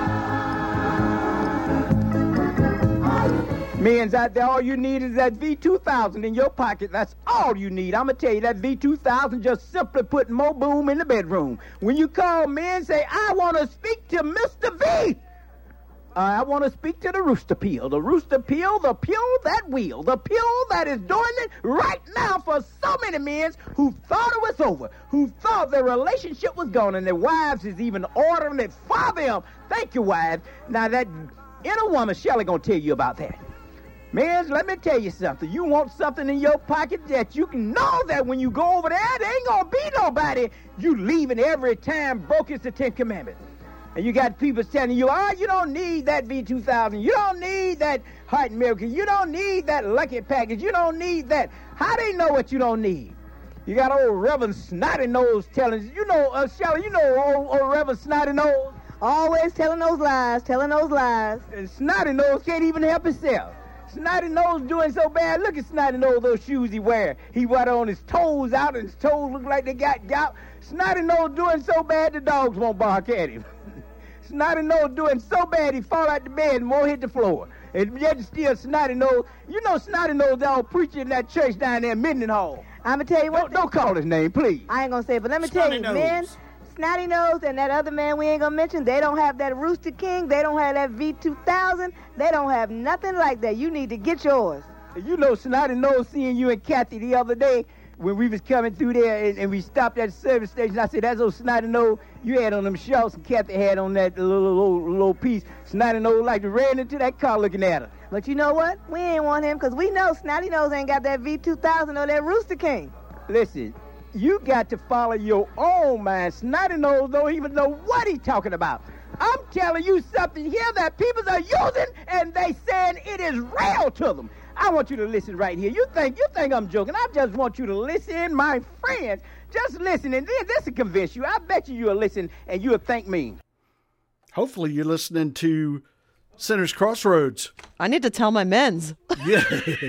Speaker 2: think.
Speaker 5: Men's out there, all you need is that V two thousand in your pocket. That's all you need. I'm going to tell you, that V two thousand just simply putting more boom in the bedroom. When you call men, say, I want to speak to Mister V. Uh, I want to speak to the rooster peel. The rooster peel, the peel that wheel. The peel that is doing it right now for so many men who thought it was over, who thought their relationship was gone, and their wives is even ordering it for them. Thank you, wives. Now, that inner woman, Shelley, going to tell you about that. Men, let me tell you something. You want something in your pocket that you can know that when you go over there, there ain't going to be nobody. You leaving every time broke as the Ten Commandments. And you got people telling you, oh, you don't need that V two thousand. You don't need that Heart Miracle. You don't need that Lucky Package. You don't need that. How they know what you don't need? You got old Reverend Snotty Nose telling you, you know, uh, Shelley, you know old, old Reverend Snotty Nose?
Speaker 6: Always telling those lies, telling those lies.
Speaker 5: And Snotty Nose can't even help himself. Snotty Nose doing so bad. Look at Snotty Nose, those shoes he wear. He wear on his toes out, and his toes look like they got gout. Snotty Nose doing so bad the dogs won't bark at him. Snotty Nose doing so bad he fall out the bed and won't hit the floor. And yet still Snotty Nose, you know Snotty Nose, the old preacher in that church down there in Mendenhall.
Speaker 6: I'm going to tell you what.
Speaker 5: Don't, don't call his name, please.
Speaker 6: I ain't going to say it, but let me
Speaker 2: Snotty
Speaker 6: tell you, men,
Speaker 2: Nose.
Speaker 6: Snotty Nose and that other man we ain't going to mention, they don't have that Rooster King. They don't have that V two thousand. They don't have nothing like that. You need to get yours.
Speaker 5: You know Snotty Nose seeing you and Kathy the other day when we was coming through there and, and we stopped at the service station. I said, that's old Snotty Nose you had on them shorts, and Kathy had on that little, little, little piece. Snotty Nose like to ran into that car looking at her.
Speaker 6: But you know what? We ain't want him because we know Snotty Nose ain't got that V two thousand or that Rooster King.
Speaker 5: Listen, you got to follow your own mind. Snotty Nose don't even know what he's talking about. All I'm telling you something here that people are using, and they saying it is real to them. I want you to listen right here. You think you think I'm joking. I just want you to listen, my friends. Just listen, and then this will convince you. I bet you you'll listen, and you'll thank me.
Speaker 2: Hopefully you're listening to Center's Crossroads.
Speaker 4: I need to tell my men's.
Speaker 2: Yeah.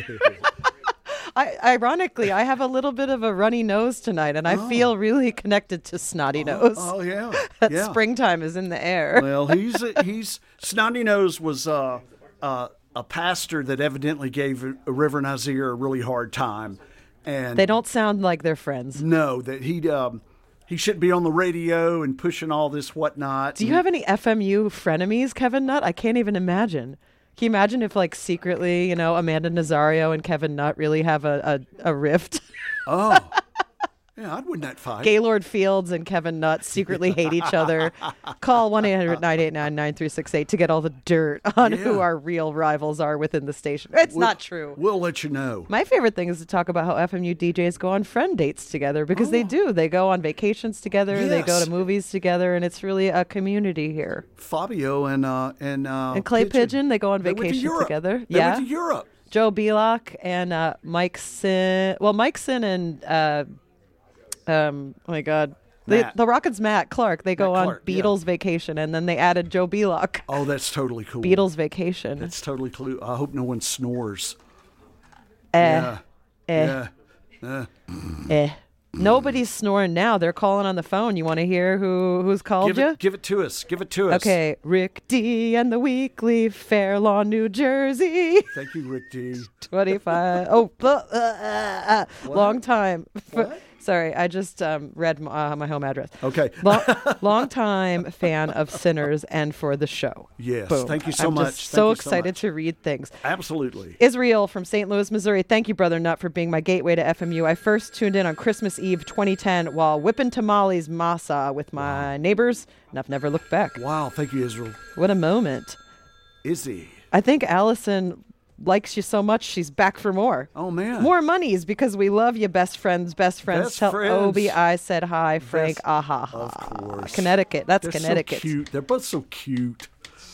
Speaker 4: I, ironically, I have a little bit of a runny nose tonight, and I
Speaker 2: Oh.
Speaker 4: feel really connected to Snotty Nose.
Speaker 2: Oh, yeah.
Speaker 4: That
Speaker 2: yeah.
Speaker 4: springtime is in the air.
Speaker 2: Well, he's he's Snotty Nose was uh, uh, a pastor that evidently gave River Nazir a really hard time, and
Speaker 4: They don't sound like they're friends.
Speaker 2: know that he um, he shouldn't be on the radio and pushing all this whatnot.
Speaker 4: Do you have any F M U frenemies, Kevin Nutt? I can't even imagine. Can you imagine if, like, secretly, you know, Amanda Nazario and Kevin Nutt really have a, a, a rift?
Speaker 2: Oh, yeah, I'd win that fight.
Speaker 4: Gaylord Fields and Kevin Nutt secretly hate each other. Call one eight hundred nine eight nine nine three six eight to get all the dirt on
Speaker 2: Yeah.
Speaker 4: who our real rivals are within the station. It's
Speaker 2: We'll-
Speaker 4: not true.
Speaker 2: We'll let you know.
Speaker 4: My favorite thing is to talk about how F M U D Js go on friend dates together, because they do. They go on vacations together. They go
Speaker 2: Yes.
Speaker 4: to movies together, and it's really a community here.
Speaker 2: Fabio and uh, and uh,
Speaker 4: And Clay Pigeon, they go on
Speaker 2: They went to
Speaker 4: vacation
Speaker 2: Europe.
Speaker 4: together.
Speaker 2: They
Speaker 4: Yeah.
Speaker 2: went to Europe.
Speaker 4: Joe Belloc and uh, Mike Sin. Well, Mike Sin and uh, um, oh my God, the
Speaker 2: Matt.
Speaker 4: the Rockets' Matt Clark. They go
Speaker 2: Matt
Speaker 4: on
Speaker 2: Clark, yeah.
Speaker 4: Beatles vacation, and then they added Joe Belloc.
Speaker 2: Oh, that's totally cool.
Speaker 4: Beatles vacation.
Speaker 2: That's totally cool. I hope no one snores.
Speaker 4: eh,
Speaker 2: Yeah.
Speaker 4: eh,
Speaker 2: Yeah. Uh,
Speaker 4: eh. Nobody's snoring now. They're calling on the phone. You want to hear who who's called
Speaker 2: give
Speaker 4: you?
Speaker 2: it, give it to us. Give it to us.
Speaker 4: Okay, Rick D and the Weekly, Fair Lawn, New Jersey.
Speaker 2: Thank you, Rick D.
Speaker 4: twenty-five. Oh, uh, uh, uh, long time.
Speaker 2: What?
Speaker 4: Sorry, I just um, read my, uh, my home address.
Speaker 2: Okay.
Speaker 4: Long, long time fan of Sinners and for the show.
Speaker 2: Yes,
Speaker 4: Boom.
Speaker 2: thank you so
Speaker 4: I'm
Speaker 2: much.
Speaker 4: Just
Speaker 2: Thank
Speaker 4: so
Speaker 2: you so
Speaker 4: excited
Speaker 2: much.
Speaker 4: to read things.
Speaker 2: Absolutely.
Speaker 4: Israel from Saint Louis, Missouri. Thank you, Brother Nutt, for being my gateway to F M U. I first tuned in on Christmas Eve twenty ten while whipping tamales masa with my neighbors, and I've never looked back.
Speaker 2: Wow. Thank you, Israel.
Speaker 4: What a moment.
Speaker 2: Izzy.
Speaker 4: I think Allison likes you so much she's back for more.
Speaker 2: Oh, man.
Speaker 4: More monies because we love you, best friends, best friends.
Speaker 2: Best
Speaker 4: Tell
Speaker 2: friends.
Speaker 4: Obi I said hi, Frank.
Speaker 2: Best-
Speaker 4: Ah ha ha.
Speaker 2: Of course.
Speaker 4: Connecticut. That's
Speaker 2: They're
Speaker 4: Connecticut.
Speaker 2: so cute. They're both so cute.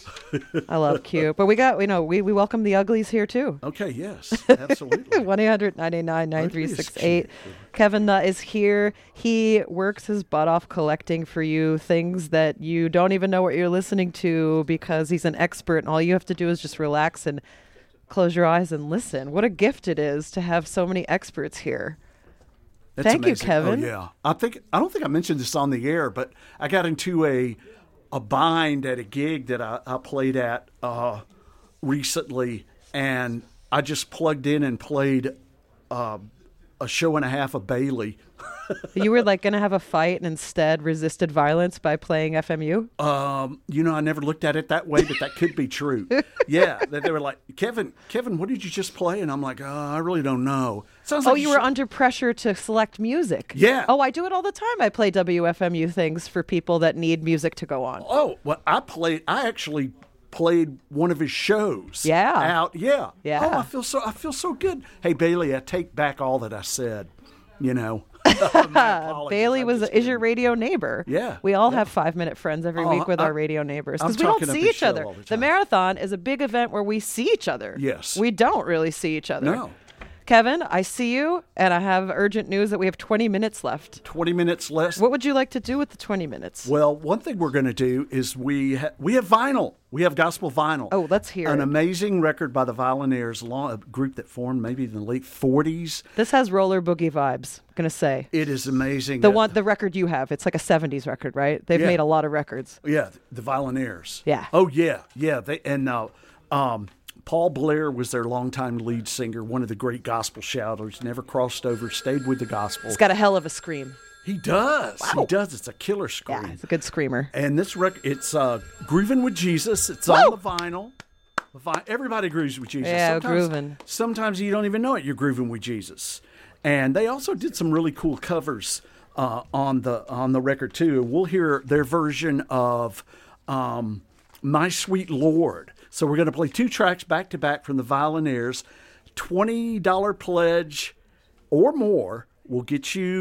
Speaker 4: I love cute. But we got, we know, we, we welcome the uglies here too.
Speaker 2: Okay, yes. Absolutely.
Speaker 4: one eight hundred nine eight nine nine three six eight.
Speaker 2: Ugly is
Speaker 4: Kevin Nutt is here. He works his butt off collecting for you things that you don't even know what you're listening to because he's an expert, and all you have to do is just relax and close your eyes and listen. What a gift it is to have so many experts here.
Speaker 2: That's
Speaker 4: Thank you,
Speaker 2: amazing.
Speaker 4: Kevin.
Speaker 2: Oh, yeah. I think I don't think I mentioned this on the air, but I got into a a bind at a gig that I, I played at uh, recently, and I just plugged in and played uh, a show and a half of Bailey.
Speaker 4: You were like going to have a fight and instead resisted violence by playing F M U?
Speaker 2: Um, you know, I never looked at it that way, but that could be true. Yeah, that they were like, Kevin, Kevin, what did you just play? And I'm like, oh, I really don't know. Sounds
Speaker 4: Oh,
Speaker 2: like
Speaker 4: you
Speaker 2: should-
Speaker 4: were under pressure to select music.
Speaker 2: Yeah.
Speaker 4: Oh, I do it all the time. I play W F M U things for people that need music to go on.
Speaker 2: Oh, well, I played. I actually played one of his shows.
Speaker 4: Yeah.
Speaker 2: Out. Yeah.
Speaker 4: Yeah.
Speaker 2: Oh, I feel so. I feel so good. Hey, Bailey, I take back all that I said. You know. My apologies.
Speaker 4: Bailey
Speaker 2: I'm
Speaker 4: was
Speaker 2: just
Speaker 4: is your
Speaker 2: kidding.
Speaker 4: radio neighbor.
Speaker 2: Yeah,
Speaker 4: We all
Speaker 2: yeah.
Speaker 4: have five minute friends every
Speaker 2: Oh,
Speaker 4: week with
Speaker 2: I-
Speaker 4: our radio neighbors
Speaker 2: I'm
Speaker 4: because we don't
Speaker 2: talking up
Speaker 4: see
Speaker 2: his
Speaker 4: each
Speaker 2: show
Speaker 4: other.
Speaker 2: all the
Speaker 4: The
Speaker 2: time.
Speaker 4: marathon is a big event where we see each other.
Speaker 2: Yes.
Speaker 4: We don't really see each other.
Speaker 2: No.
Speaker 4: Kevin, I see you, and I have urgent news that we have twenty minutes left.
Speaker 2: Twenty minutes less.
Speaker 4: What would you like to do with the twenty minutes?
Speaker 2: Well, one thing we're going to do is we ha- we have vinyl. We have gospel vinyl.
Speaker 4: Oh, let's hear
Speaker 2: An
Speaker 4: it.
Speaker 2: amazing record by the Violinaires, long, a group that formed maybe in the late forties.
Speaker 4: This has roller boogie vibes. I'm gonna say
Speaker 2: It is amazing.
Speaker 4: the
Speaker 2: that-
Speaker 4: one, the record you have. It's like a seventies record, right? They've
Speaker 2: Yeah.
Speaker 4: made a lot of records.
Speaker 2: Yeah, the Violinaires.
Speaker 4: Yeah.
Speaker 2: Oh yeah, yeah. They and uh, um, Paul Blair was their longtime lead singer, one of the great gospel shouters. Never crossed over, stayed with the gospel.
Speaker 4: It's got a hell of a scream.
Speaker 2: He does.
Speaker 4: Wow.
Speaker 2: He does. It's a killer scream.
Speaker 4: Yeah, it's a good screamer.
Speaker 2: And this record, it's uh, Groovin' with Jesus. It's on the vinyl. The vi- Everybody grooves with Jesus.
Speaker 4: Yeah,
Speaker 2: sometimes,
Speaker 4: groovin'.
Speaker 2: Sometimes you don't even know it. You're grooving with Jesus. And they also did some really cool covers uh, on the on the record too. We'll hear their version of um, "My Sweet Lord." So we're going to play two tracks back to back from the Violinaires. twenty dollars pledge or more will get you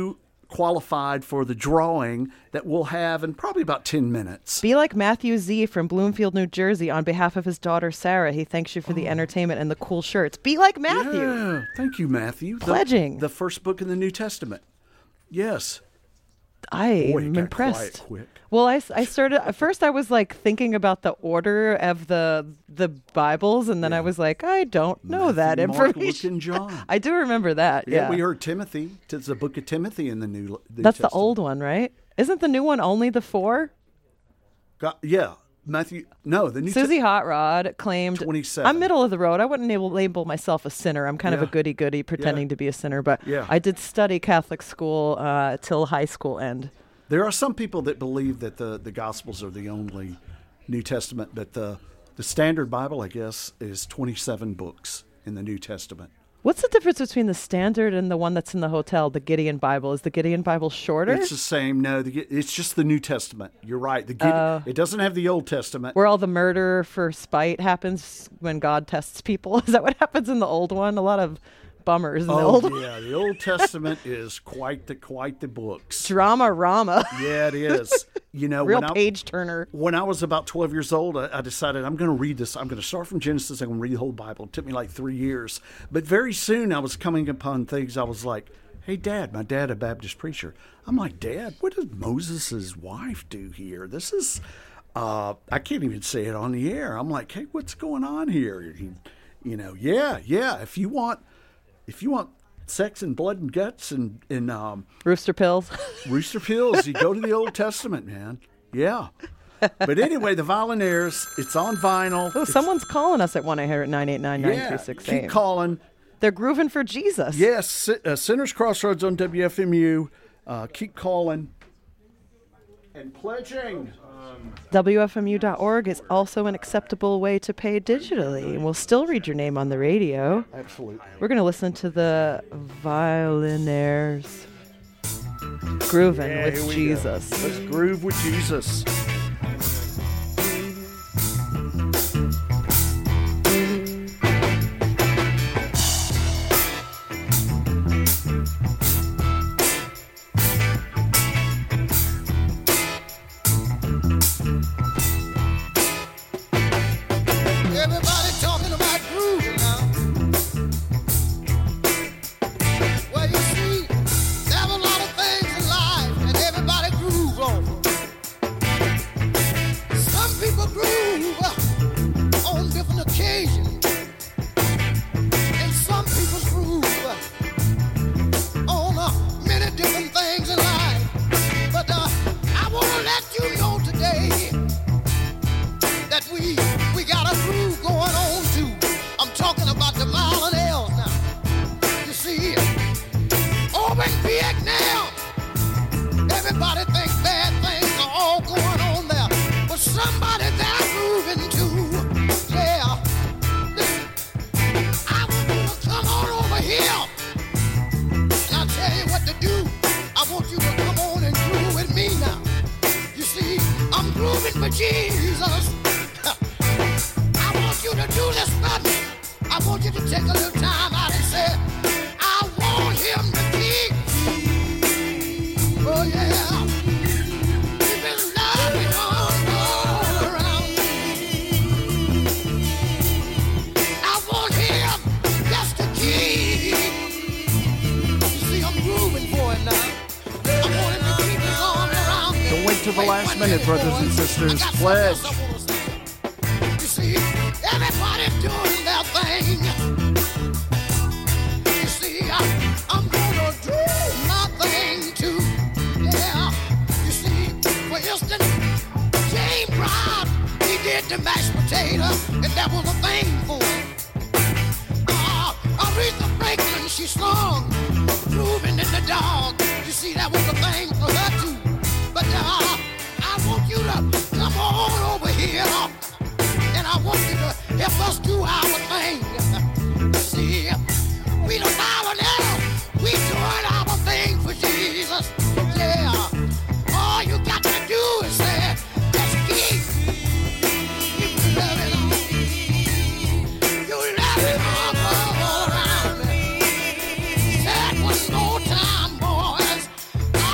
Speaker 2: qualified for the drawing that we'll have in probably about ten minutes.
Speaker 4: Be like Matthew Z from Bloomfield, New Jersey. On behalf of his daughter, Sarah, he thanks you for the entertainment and the cool shirts. Be like Matthew.
Speaker 2: Yeah, thank you, Matthew. The-
Speaker 4: Pledging.
Speaker 2: The, first book in the New Testament. Yes.
Speaker 4: I
Speaker 2: Boy, it
Speaker 4: am
Speaker 2: got
Speaker 4: impressed.
Speaker 2: quiet quick.
Speaker 4: Well, I, I started at first. I was like thinking about the order of the the Bibles, and then I was like, I don't know that
Speaker 2: Matthew, Mark,
Speaker 4: information.
Speaker 2: Luke, and John.
Speaker 4: I do remember that.
Speaker 2: Yeah,
Speaker 4: Yeah,
Speaker 2: we heard Timothy. It's the book of Timothy in the New, New
Speaker 4: that's
Speaker 2: Testament.
Speaker 4: the old one, right? Isn't the new one only the four?
Speaker 2: God, yeah, Matthew. No, the New
Speaker 4: Susie Hot Rod claimed
Speaker 2: twenty-seven.
Speaker 4: I'm middle of the road. I wouldn't able, label myself a sinner. I'm kind of a
Speaker 2: Yeah.
Speaker 4: goody goody pretending to be a sinner, but
Speaker 2: Yeah.
Speaker 4: I did study Catholic school uh, till high school end.
Speaker 2: There are some people that believe that the, the Gospels are the only New Testament, but the the Standard Bible, I guess, is twenty-seven books in the New Testament.
Speaker 4: What's the difference between the standard and the one that's in the hotel, the Gideon Bible? Is the Gideon Bible shorter?
Speaker 2: It's the same. No, the, it's just the New Testament. You're right. The Gide-
Speaker 4: Oh.
Speaker 2: it doesn't have the Old Testament.
Speaker 4: Where all the murder for spite happens when God tests people? Is that what happens in the old one? A lot of bummers in the
Speaker 2: Oh
Speaker 4: old one.
Speaker 2: yeah, the Old Testament is quite the quite the books.
Speaker 4: Drama Rama.
Speaker 2: Yeah, it is. You know,
Speaker 4: Real
Speaker 2: when I,
Speaker 4: page turner.
Speaker 2: when I was about twelve years old, I, I decided I'm going to read this. I'm going to start from Genesis. I'm going to read the whole Bible. It took me like three years. But very soon I was coming upon things I was like, hey, Dad, my dad, a Baptist preacher. I'm like, Dad, what does Moses' wife do here? This is, uh, I can't even say it on the air. I'm like, hey, what's going on here? He, you know, yeah, yeah. If you want, if you want sex and blood and guts and, and um,
Speaker 4: Rooster pills.
Speaker 2: Rooster Pills, you go to the Old Testament, man. Yeah. But anyway, the Violinaires, it's on vinyl.
Speaker 4: Oh,
Speaker 2: It's-
Speaker 4: someone's calling us at one eight hundred nine eight nine nine three six eight.
Speaker 2: keep calling.
Speaker 4: They're grooving for Jesus.
Speaker 2: Yes, Si- uh, Sinners Crossroads on W F M U. Uh, keep calling. And pledging.
Speaker 4: W F M U dot org is also an acceptable way to pay digitally. And we'll still read your name on the radio.
Speaker 2: Absolutely.
Speaker 4: We're going to listen to the Violinaires grooving
Speaker 2: Yeah,
Speaker 4: with
Speaker 2: here we go.
Speaker 4: Jesus.
Speaker 2: Let's groove with Jesus.
Speaker 3: Everybody talking about grooving now. Well, you see, there's a lot of things in life and everybody grooves on. Some people groove on different occasions, and some people groove on uh, many different things in life. But uh, I want to let you know today that we we got a groove going on too. I'm talking about the Violinaires now. You see, over in P X now, everybody thinks bad things are all going on there, but somebody there grooving too. Yeah, listen, I want you to come on over here, and I'll tell you what to do. I want you to come on and groove with me now. You see, I'm grooving for Jesus. I want you to do this for me. I want you to take a little time out and say, I want him to keep. Oh yeah. Keep his loving arms all around me. I want him just to keep. You see, I'm grooving for him now. I want him to keep his arms around me.
Speaker 2: Don't wait till the last
Speaker 3: one
Speaker 2: minute, brothers and
Speaker 3: boys.
Speaker 2: sisters.
Speaker 3: I got something
Speaker 2: Pledge.
Speaker 3: else I wanna say. You see, everybody's doing their thing. You see, I, I'm gonna do my thing too. Yeah. You see, for instance, James Brown, he did the mashed potato, and that was a thing for him. Uh, Aretha Franklin, she sung, grooving in the dog. You see, that was a thing for her too. But uh, I want you to come on over here. And I want you to help us do our thing. See, we the Violinaires, we doing our thing for Jesus. Yeah, all you got to do is say, just keep, keep loving on. You loving on all around me. Say it one more time, boys. I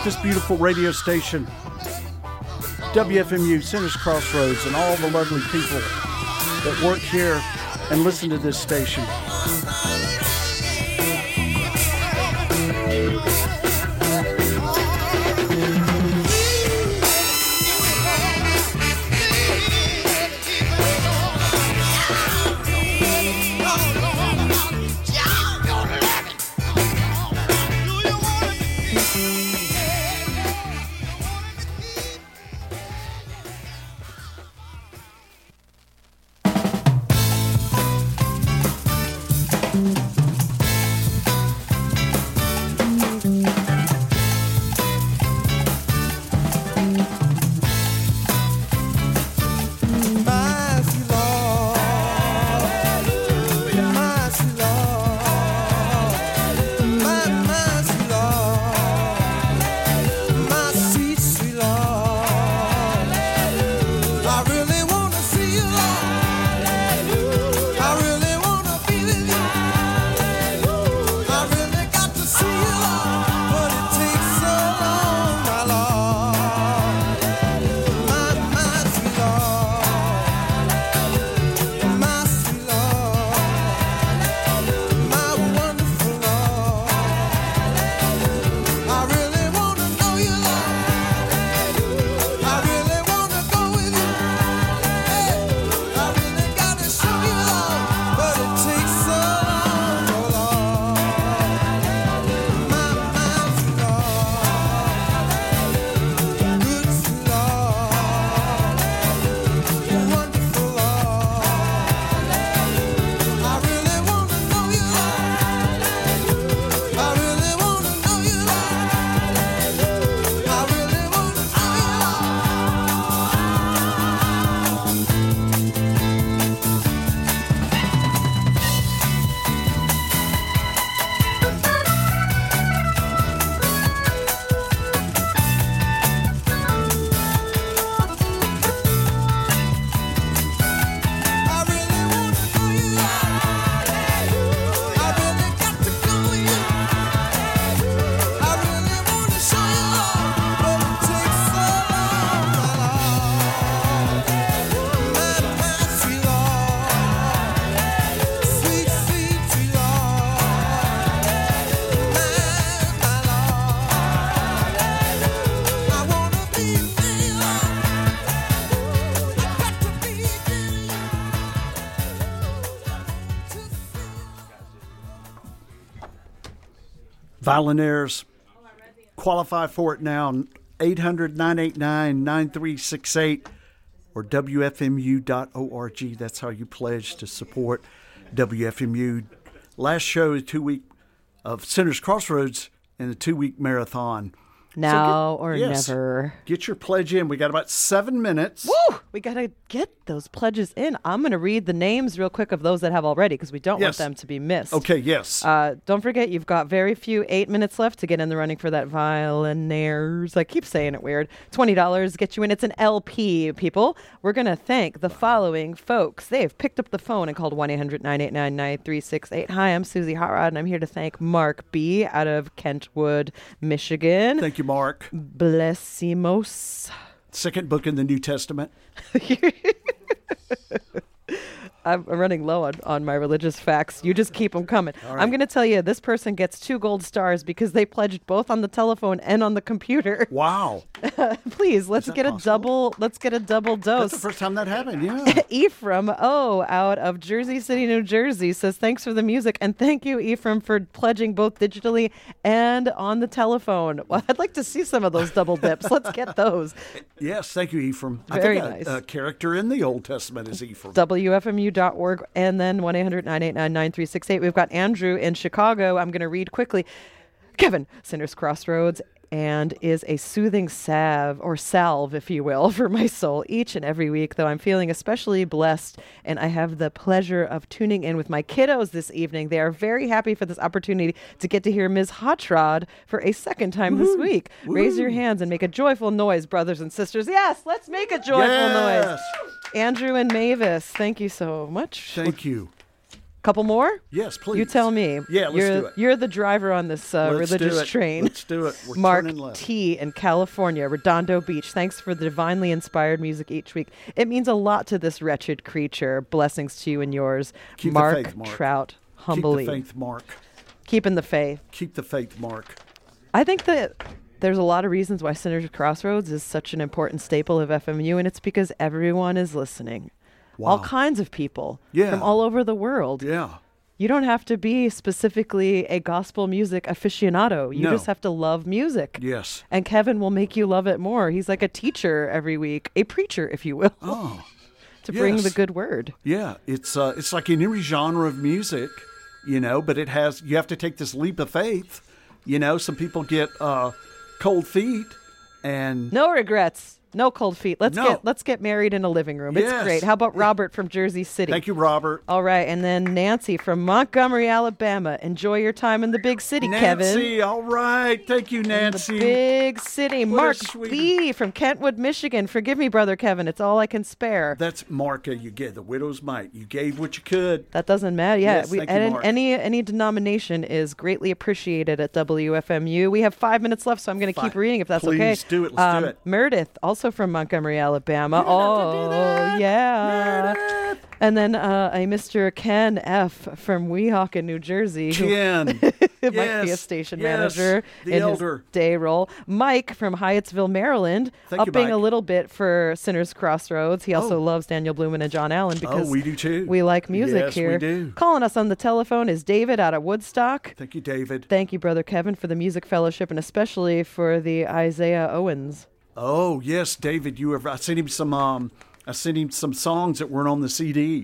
Speaker 2: support this beautiful radio station, W F M U, Sinners Crossroads, and all the lovely people that work here and listen to this station. Violinaires, qualify for it now, eight hundred, nine eight nine, nine three six eight or W F M U dot org. That's how you pledge to support W F M U. Last show is two week of Sinners Crossroads and a two-week marathon.
Speaker 4: Now
Speaker 2: so get,
Speaker 4: or
Speaker 2: yes,
Speaker 4: never.
Speaker 2: Get your pledge in. We got about seven minutes.
Speaker 4: Woo! We got to get those pledges in. I'm going to read the names real quick of those that have already because we don't
Speaker 2: yes.
Speaker 4: want them to be missed.
Speaker 2: Okay, yes.
Speaker 4: Uh, don't forget, you've got very few eight minutes left to get in the running for that Violinaires. I keep saying it weird. twenty dollars get you in. It's an L P, people. We're going to thank the following folks. They've picked up the phone and called one eight hundred, nine eight nine, nine three six eight. Hi, I'm Susie Hotrod, and I'm here to thank Mark B. out of Kentwood, Michigan.
Speaker 2: Thank you, Mark.
Speaker 4: Blessimos.
Speaker 2: Second book in the New Testament.
Speaker 4: I'm running low on, on my religious facts. You just keep them coming.
Speaker 2: Right.
Speaker 4: I'm going to tell you, this person gets two gold stars because they pledged both on the telephone and on the computer.
Speaker 2: Wow.
Speaker 4: Please, let's get
Speaker 2: possible?
Speaker 4: a double. Let's get a double dose.
Speaker 2: That's the first time that happened, yeah.
Speaker 4: Ephraim O out of Jersey City, New Jersey says, thanks for the music. And thank you, Ephraim, for pledging both digitally and on the telephone. Well, I'd like to see some of those double dips. Let's get those.
Speaker 2: Yes, thank you, Ephraim.
Speaker 4: Very
Speaker 2: I think
Speaker 4: nice.
Speaker 2: A, a character in the Old Testament is Ephraim.
Speaker 4: W F M U dot org and then one eight hundred, nine eight nine, nine three six eight. We've got Andrew in Chicago. I'm going to read quickly. Kevin, Sinners Crossroads, and is a soothing salve, or salve, if you will, for my soul each and every week, though I'm feeling especially blessed, and I have the pleasure of tuning in with my kiddos this evening. They are very happy for this opportunity to get to hear Miz Hotrod for a second time
Speaker 2: Woo-hoo.
Speaker 4: this week. Woo-hoo. Raise your hands and make a joyful noise, brothers and sisters. Yes, let's make a joyful
Speaker 2: yes.
Speaker 4: noise. Andrew and Mavis, thank you so much.
Speaker 2: Thank you.
Speaker 4: Couple more?
Speaker 2: Yes, please.
Speaker 4: You tell me.
Speaker 2: Yeah, let's
Speaker 4: you're,
Speaker 2: do it.
Speaker 4: You're the driver on this uh,
Speaker 2: Let's do
Speaker 4: religious
Speaker 2: it.
Speaker 4: train.
Speaker 2: Let's do it. We're
Speaker 4: Mark
Speaker 2: turning left.
Speaker 4: T. in California, Redondo Beach. Thanks for the divinely inspired music each week. It means a lot to this wretched creature. Blessings to you and yours.
Speaker 2: Keep
Speaker 4: Mark,
Speaker 2: the faith, Mark.
Speaker 4: Trout, humbly.
Speaker 2: Keep the faith, Mark.
Speaker 4: Keeping the faith.
Speaker 2: Keep the faith, Mark.
Speaker 4: I think that there's a lot of reasons why Sinners Crossroads is such an important staple of F M U, and it's because everyone is listening.
Speaker 2: Wow.
Speaker 4: All kinds of people
Speaker 2: Yeah.
Speaker 4: from all over the world.
Speaker 2: Yeah.
Speaker 4: You don't have to be specifically a gospel music aficionado. You
Speaker 2: No.
Speaker 4: just have to love music.
Speaker 2: Yes.
Speaker 4: And Kevin will make you love it more. He's like a teacher every week, a preacher, if you will,
Speaker 2: Oh.
Speaker 4: to bring
Speaker 2: yes.
Speaker 4: the good word.
Speaker 2: Yeah, it's uh, it's like in every genre of music, you know, but it has you have to take this leap of faith. You know, some people get uh, cold feet, and
Speaker 4: No regrets. No cold feet. Let's
Speaker 2: No.
Speaker 4: get let's get married in a living room. It's
Speaker 2: Yes.
Speaker 4: great. How about Robert from Jersey City?
Speaker 2: thank you, Robert.
Speaker 4: All right, and then Nancy from Montgomery, Alabama. Enjoy your time in the big city, Kevin.
Speaker 2: Nancy, all right, thank you, Nancy.
Speaker 4: Big city.
Speaker 2: What a
Speaker 4: Mark
Speaker 2: sweetie.
Speaker 4: B. from Kentwood, Michigan. Forgive me, brother Kevin. It's all I can spare.
Speaker 2: That's Marka. You get the widow's mite. You gave what you could.
Speaker 4: That doesn't matter. Yeah,
Speaker 2: Yes,
Speaker 4: we,
Speaker 2: thank you,
Speaker 4: and
Speaker 2: Mark.
Speaker 4: any any denomination is greatly appreciated at W F M U. We have five minutes left, so I'm going to keep
Speaker 2: Fine.
Speaker 4: reading if that's
Speaker 2: Please
Speaker 4: okay.
Speaker 2: do it. Let's do it.
Speaker 4: Meredith, also from Montgomery, Alabama.
Speaker 2: You don't
Speaker 4: oh,
Speaker 2: have to do that.
Speaker 4: yeah.
Speaker 2: Meredith.
Speaker 4: And then uh, a Mister Ken F. from Weehawken, New Jersey. who
Speaker 2: Ken.
Speaker 4: It might be a
Speaker 2: Yes,
Speaker 4: station
Speaker 2: yes,
Speaker 4: manager
Speaker 2: the
Speaker 4: in
Speaker 2: elder.
Speaker 4: his day role. Mike from Hyattsville, Maryland,
Speaker 2: Thank you,
Speaker 4: upping
Speaker 2: Mike.
Speaker 4: a little bit for Sinners Crossroads. He also
Speaker 2: Oh.
Speaker 4: loves Daniel Blumen and John Allen because
Speaker 2: we do too.
Speaker 4: we like music
Speaker 2: Yes,
Speaker 4: here.
Speaker 2: we do.
Speaker 4: Calling us on the telephone is David out of Woodstock.
Speaker 2: Thank you, David.
Speaker 4: Thank you, Brother Kevin, for the music fellowship and especially for the Isaiah Owens.
Speaker 2: Oh yes, David. You have. I sent him some. Um, I sent him some songs that weren't on the C D.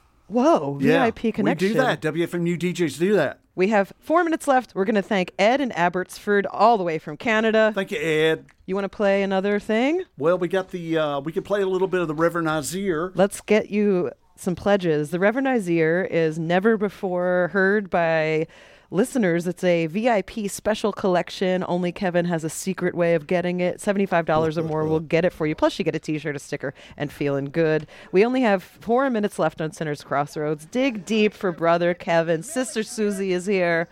Speaker 4: Whoa,
Speaker 2: Yeah,
Speaker 4: V I P connection.
Speaker 2: we do that. W F M U D Js do that.
Speaker 4: We have four minutes left. We're going to thank Ed in Abbotsford all the way from Canada.
Speaker 2: Thank you, Ed.
Speaker 4: You want to play another thing?
Speaker 2: Well, we got the. Uh, we could play a little bit of the Reverend Nazir.
Speaker 4: Let's get you some pledges. The Reverend Nazir is never before heard by listeners. It's a V I P special collection. Only Kevin has a secret way of getting it. seventy-five dollars or more will get it for you. Plus, you get a t-shirt, a sticker, and feeling good. We only have four minutes left on Sinners Crossroads. Dig deep for Brother Kevin. Sister Susie is here.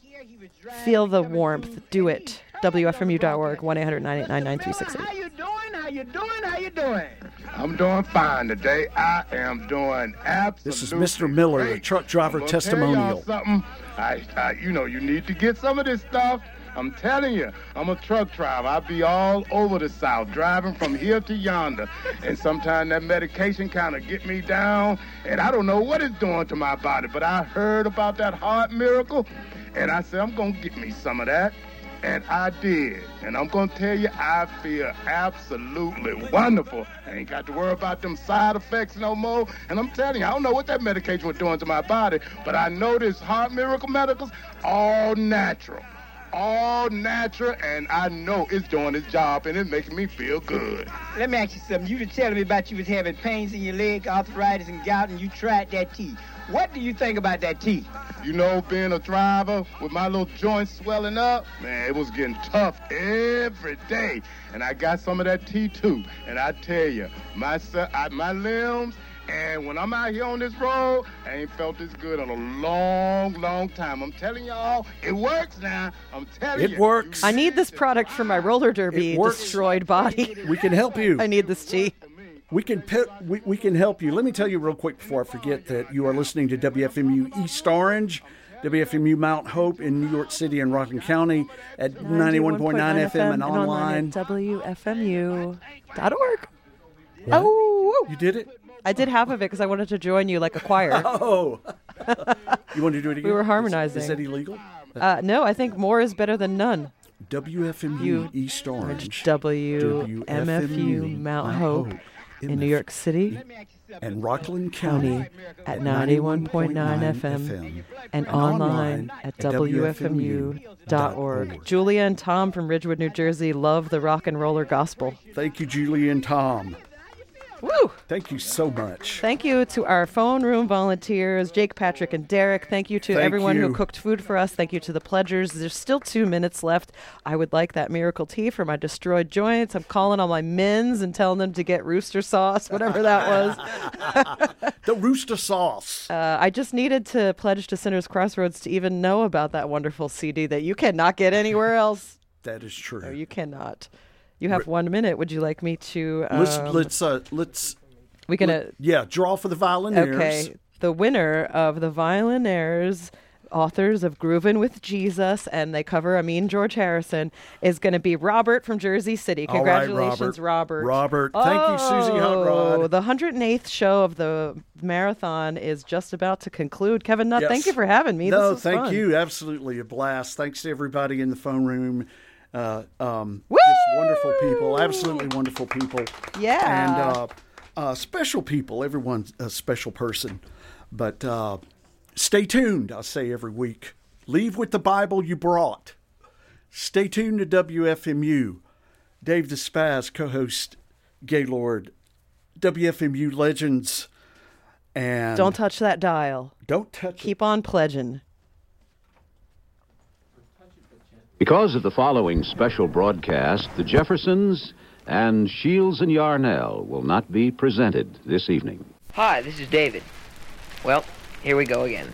Speaker 4: Feel the warmth. Do it. W F M U dot org, one eight hundred nine eight nine nine three six eight.
Speaker 5: How you doing? How you doing? How you doing? I'm doing fine today. I am doing absolutely
Speaker 2: This is Mister Miller,
Speaker 5: great.
Speaker 2: a truck driver
Speaker 5: I'm gonna tell y'all
Speaker 2: testimonial.
Speaker 5: something. I, I, you know, you need to get some of this stuff. I'm telling you, I'm a truck driver. I be all over the South, driving from here to yonder. And sometimes that medication kind of get me down, and I don't know what it's doing to my body. But I heard about that heart miracle, and I said, I'm going to get me some of that. And I did. And I'm going to tell you, I feel absolutely wonderful. I ain't got to worry about them side effects no more. And I'm telling you, I don't know what that medication was doing to my body, but I know this Heart Miracle Medicals, all natural. All natural, and I know it's doing its job, and it's making me feel good.
Speaker 7: Let me ask you something. You were telling me about you was having pains in your leg, arthritis, and gout, and you tried that tea. What do you think about that tea?
Speaker 5: You know, being a driver with my little joints swelling up, man, it was getting tough every day. And I got some of that tea, too. And I tell you, my, se- I, my limbs, and when I'm out here on this road, I ain't felt this good in a long, long time. I'm telling y'all, it works now. I'm telling
Speaker 2: It
Speaker 5: you.
Speaker 2: works.
Speaker 4: I need this product for my roller derby
Speaker 2: It works.
Speaker 4: destroyed body.
Speaker 2: We can help you.
Speaker 4: I need this tea.
Speaker 2: We can pe- we, we can help you. Let me tell you real quick before I forget that you are listening to W F M U East Orange, W F M U Mount Hope in New York City and Rockland County at ninety-one point nine F M and online.
Speaker 4: at W F M U dot org. Oh,
Speaker 2: You did it?
Speaker 4: I did half of it because I wanted to join you like a choir.
Speaker 2: Oh. You want to do it again?
Speaker 4: We were
Speaker 2: Is-
Speaker 4: harmonizing.
Speaker 2: Is, that illegal?
Speaker 4: Uh, no, I think more is better than none.
Speaker 2: W F M U
Speaker 4: You-
Speaker 2: East Orange.
Speaker 4: W M F U Mount Hope in New York City
Speaker 2: and Rockland County
Speaker 4: County at ninety-one point nine F M and online at W F M U dot org. Julia and Tom from Ridgewood, New Jersey love the rock and roller gospel.
Speaker 2: Thank you, Julie and Tom.
Speaker 4: Woo!
Speaker 2: Thank you so much.
Speaker 4: Thank you to our phone room volunteers, Jake, Patrick, and Derek. Thank you to
Speaker 2: Thank
Speaker 4: everyone
Speaker 2: you.
Speaker 4: who cooked food for us. Thank you to the pledgers. There's still two minutes left. I would like that miracle tea for my destroyed joints. I'm calling all my mins and telling them to get rooster sauce, whatever that was.
Speaker 2: The rooster sauce.
Speaker 4: Uh, I just needed to pledge to Sinners Crossroads to even know about that wonderful C D that you cannot get anywhere else.
Speaker 2: That is true.
Speaker 4: No, you cannot. You have one minute. Would you like me to? Um,
Speaker 2: let's let's uh, let's.
Speaker 4: We gonna
Speaker 2: let, yeah draw for the violinaires.
Speaker 4: Okay, the winner of the Violinaires, authors of Groovin' with Jesus, and they cover Amin George Harrison, is going to be Robert from Jersey City.
Speaker 2: All right,
Speaker 4: Congratulations,
Speaker 2: Robert.
Speaker 4: Robert.
Speaker 2: Robert, thank
Speaker 4: oh,
Speaker 2: you, Susie Hot Rod.
Speaker 4: The one hundred eighth show of the marathon is just about to conclude. Kevin Nutt,
Speaker 2: Yes.
Speaker 4: thank you for having me.
Speaker 2: No,
Speaker 4: this was
Speaker 2: thank
Speaker 4: fun.
Speaker 2: you. Absolutely a blast. Thanks to everybody in the phone room. Uh, um,
Speaker 4: Woo!
Speaker 2: just wonderful people. Absolutely wonderful people.
Speaker 4: Yeah.
Speaker 2: And uh, uh, special people. Everyone's a special person. But uh, stay tuned, I say every week. Leave with the Bible you brought. Stay tuned to W F M U. Dave Despaz, co-host Gaylord, W F M U Legends. And
Speaker 4: Don't touch that dial.
Speaker 2: Don't touch it.
Speaker 4: Keep on pledging.
Speaker 8: Because of the following special broadcast, the Jeffersons and Shields and Yarnell will not be presented this evening.
Speaker 9: Hi, this is David. Well, here we go again.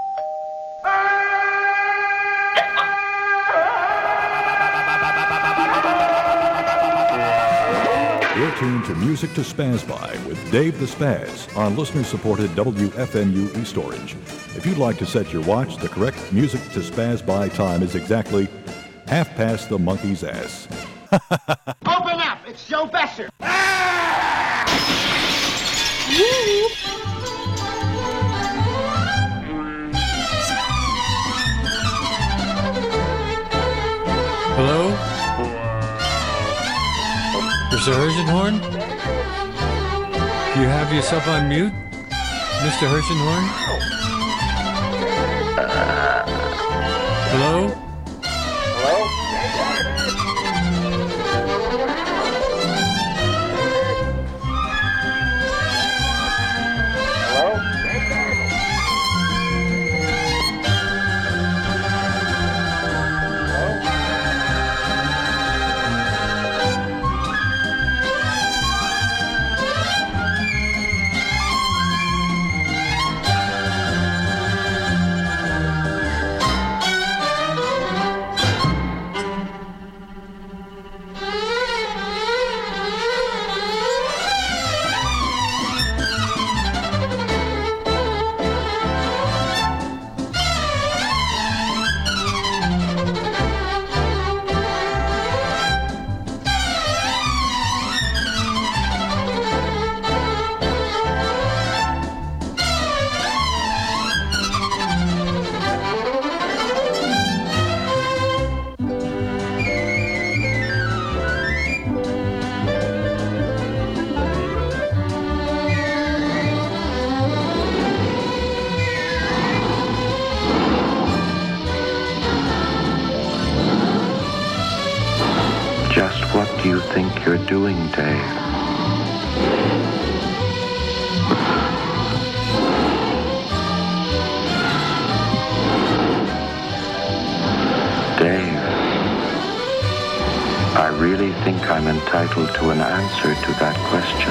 Speaker 10: You're tuned to Music to Spaz By with Dave the Spaz on listener-supported W F M U East Orange. If you'd like to set your watch, the correct Music to Spaz By time is exactly half past the monkey's ass.
Speaker 11: Open up! It's Joe Besser!
Speaker 12: Hello? Mister Hershenhorn? Do you have yourself on mute, Mister Hershenhorn? Hello?
Speaker 13: Just what do you think you're doing, Dave? Dave, I really think I'm entitled to an answer to that question.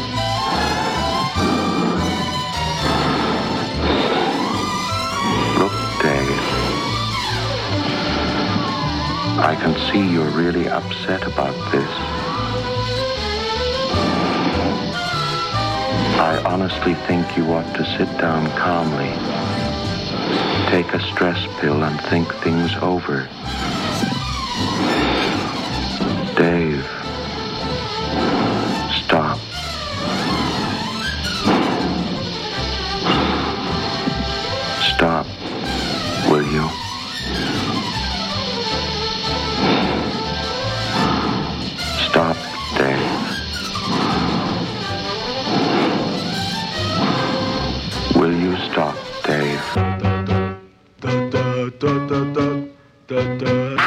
Speaker 13: Look, Dave, I can see you're really upset about this. I honestly think you ought to sit down calmly, take a stress pill, and think things over. Dave, stop. Stop, will you? Stop, Dave. Will you stop, Dave?
Speaker 3: da da da da da da da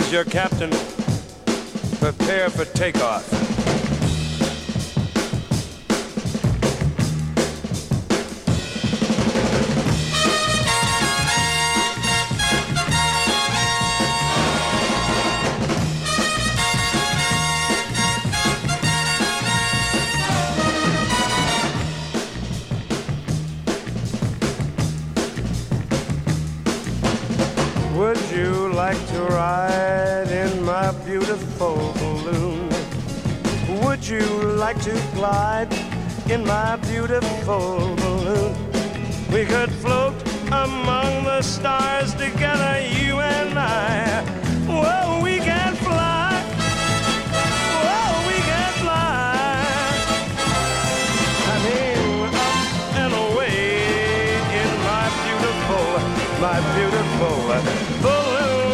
Speaker 3: is your captain. Prepare for takeoff. Would you like to ride in my beautiful balloon? Would you like to glide in my beautiful balloon? We could float among the stars together, you and I. Whoa, we can fly. Whoa, we can fly. I mean, up and away in my beautiful, my beautiful balloon.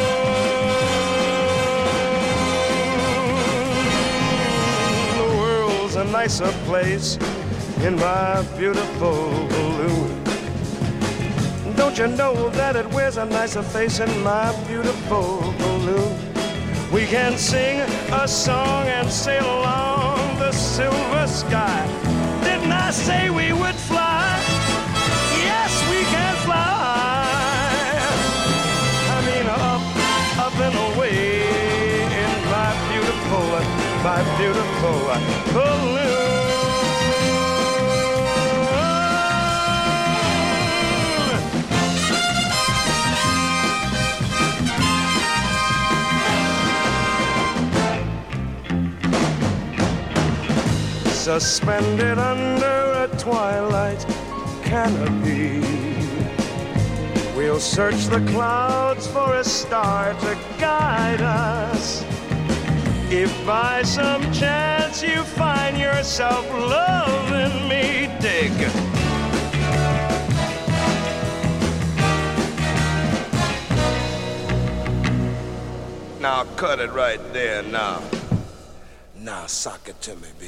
Speaker 3: The world's a nicer place in my beautiful balloon. Don't you know that it wears a nicer face in my beautiful balloon? We can sing a song and sail along the silver sky. Didn't I say we would fly? Yes, we can fly. I mean, up, up and away in my beautiful, my beautiful balloon. Suspended under a twilight canopy, we'll search the clouds for a star to guide us. If by some chance you find yourself loving me, dig. Now cut it right there now. Now sock it to me, B.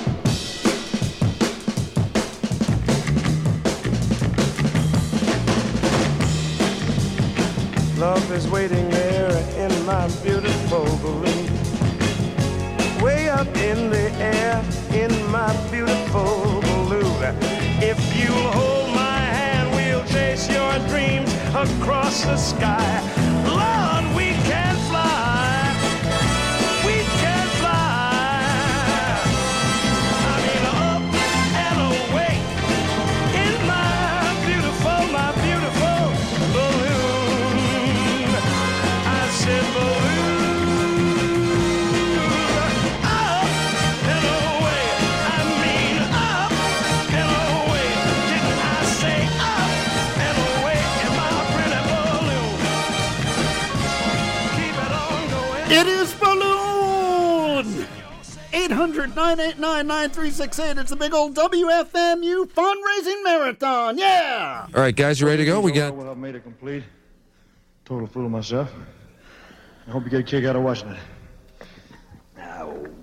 Speaker 3: Love is waiting there in my beautiful balloon. Way up in the air in my beautiful balloon. If you'll hold my hand, we'll chase your dreams across the sky. Lord, we can fly. We can fly. I mean, up and away in my beautiful, my beautiful balloon. I said balloon. Up and away. I mean, up and away. Didn't I say up and away in my pretty balloon? Keep it on going.
Speaker 2: It is Balloon! eight hundred, nine eight nine, nine three six eight. It's a big old W F M U fundraising marathon. Yeah!
Speaker 14: All right, guys, you ready to go? We got...
Speaker 15: Well, I've made it complete. Total fool of myself. I hope you get a kick out of watching it.
Speaker 2: Oh,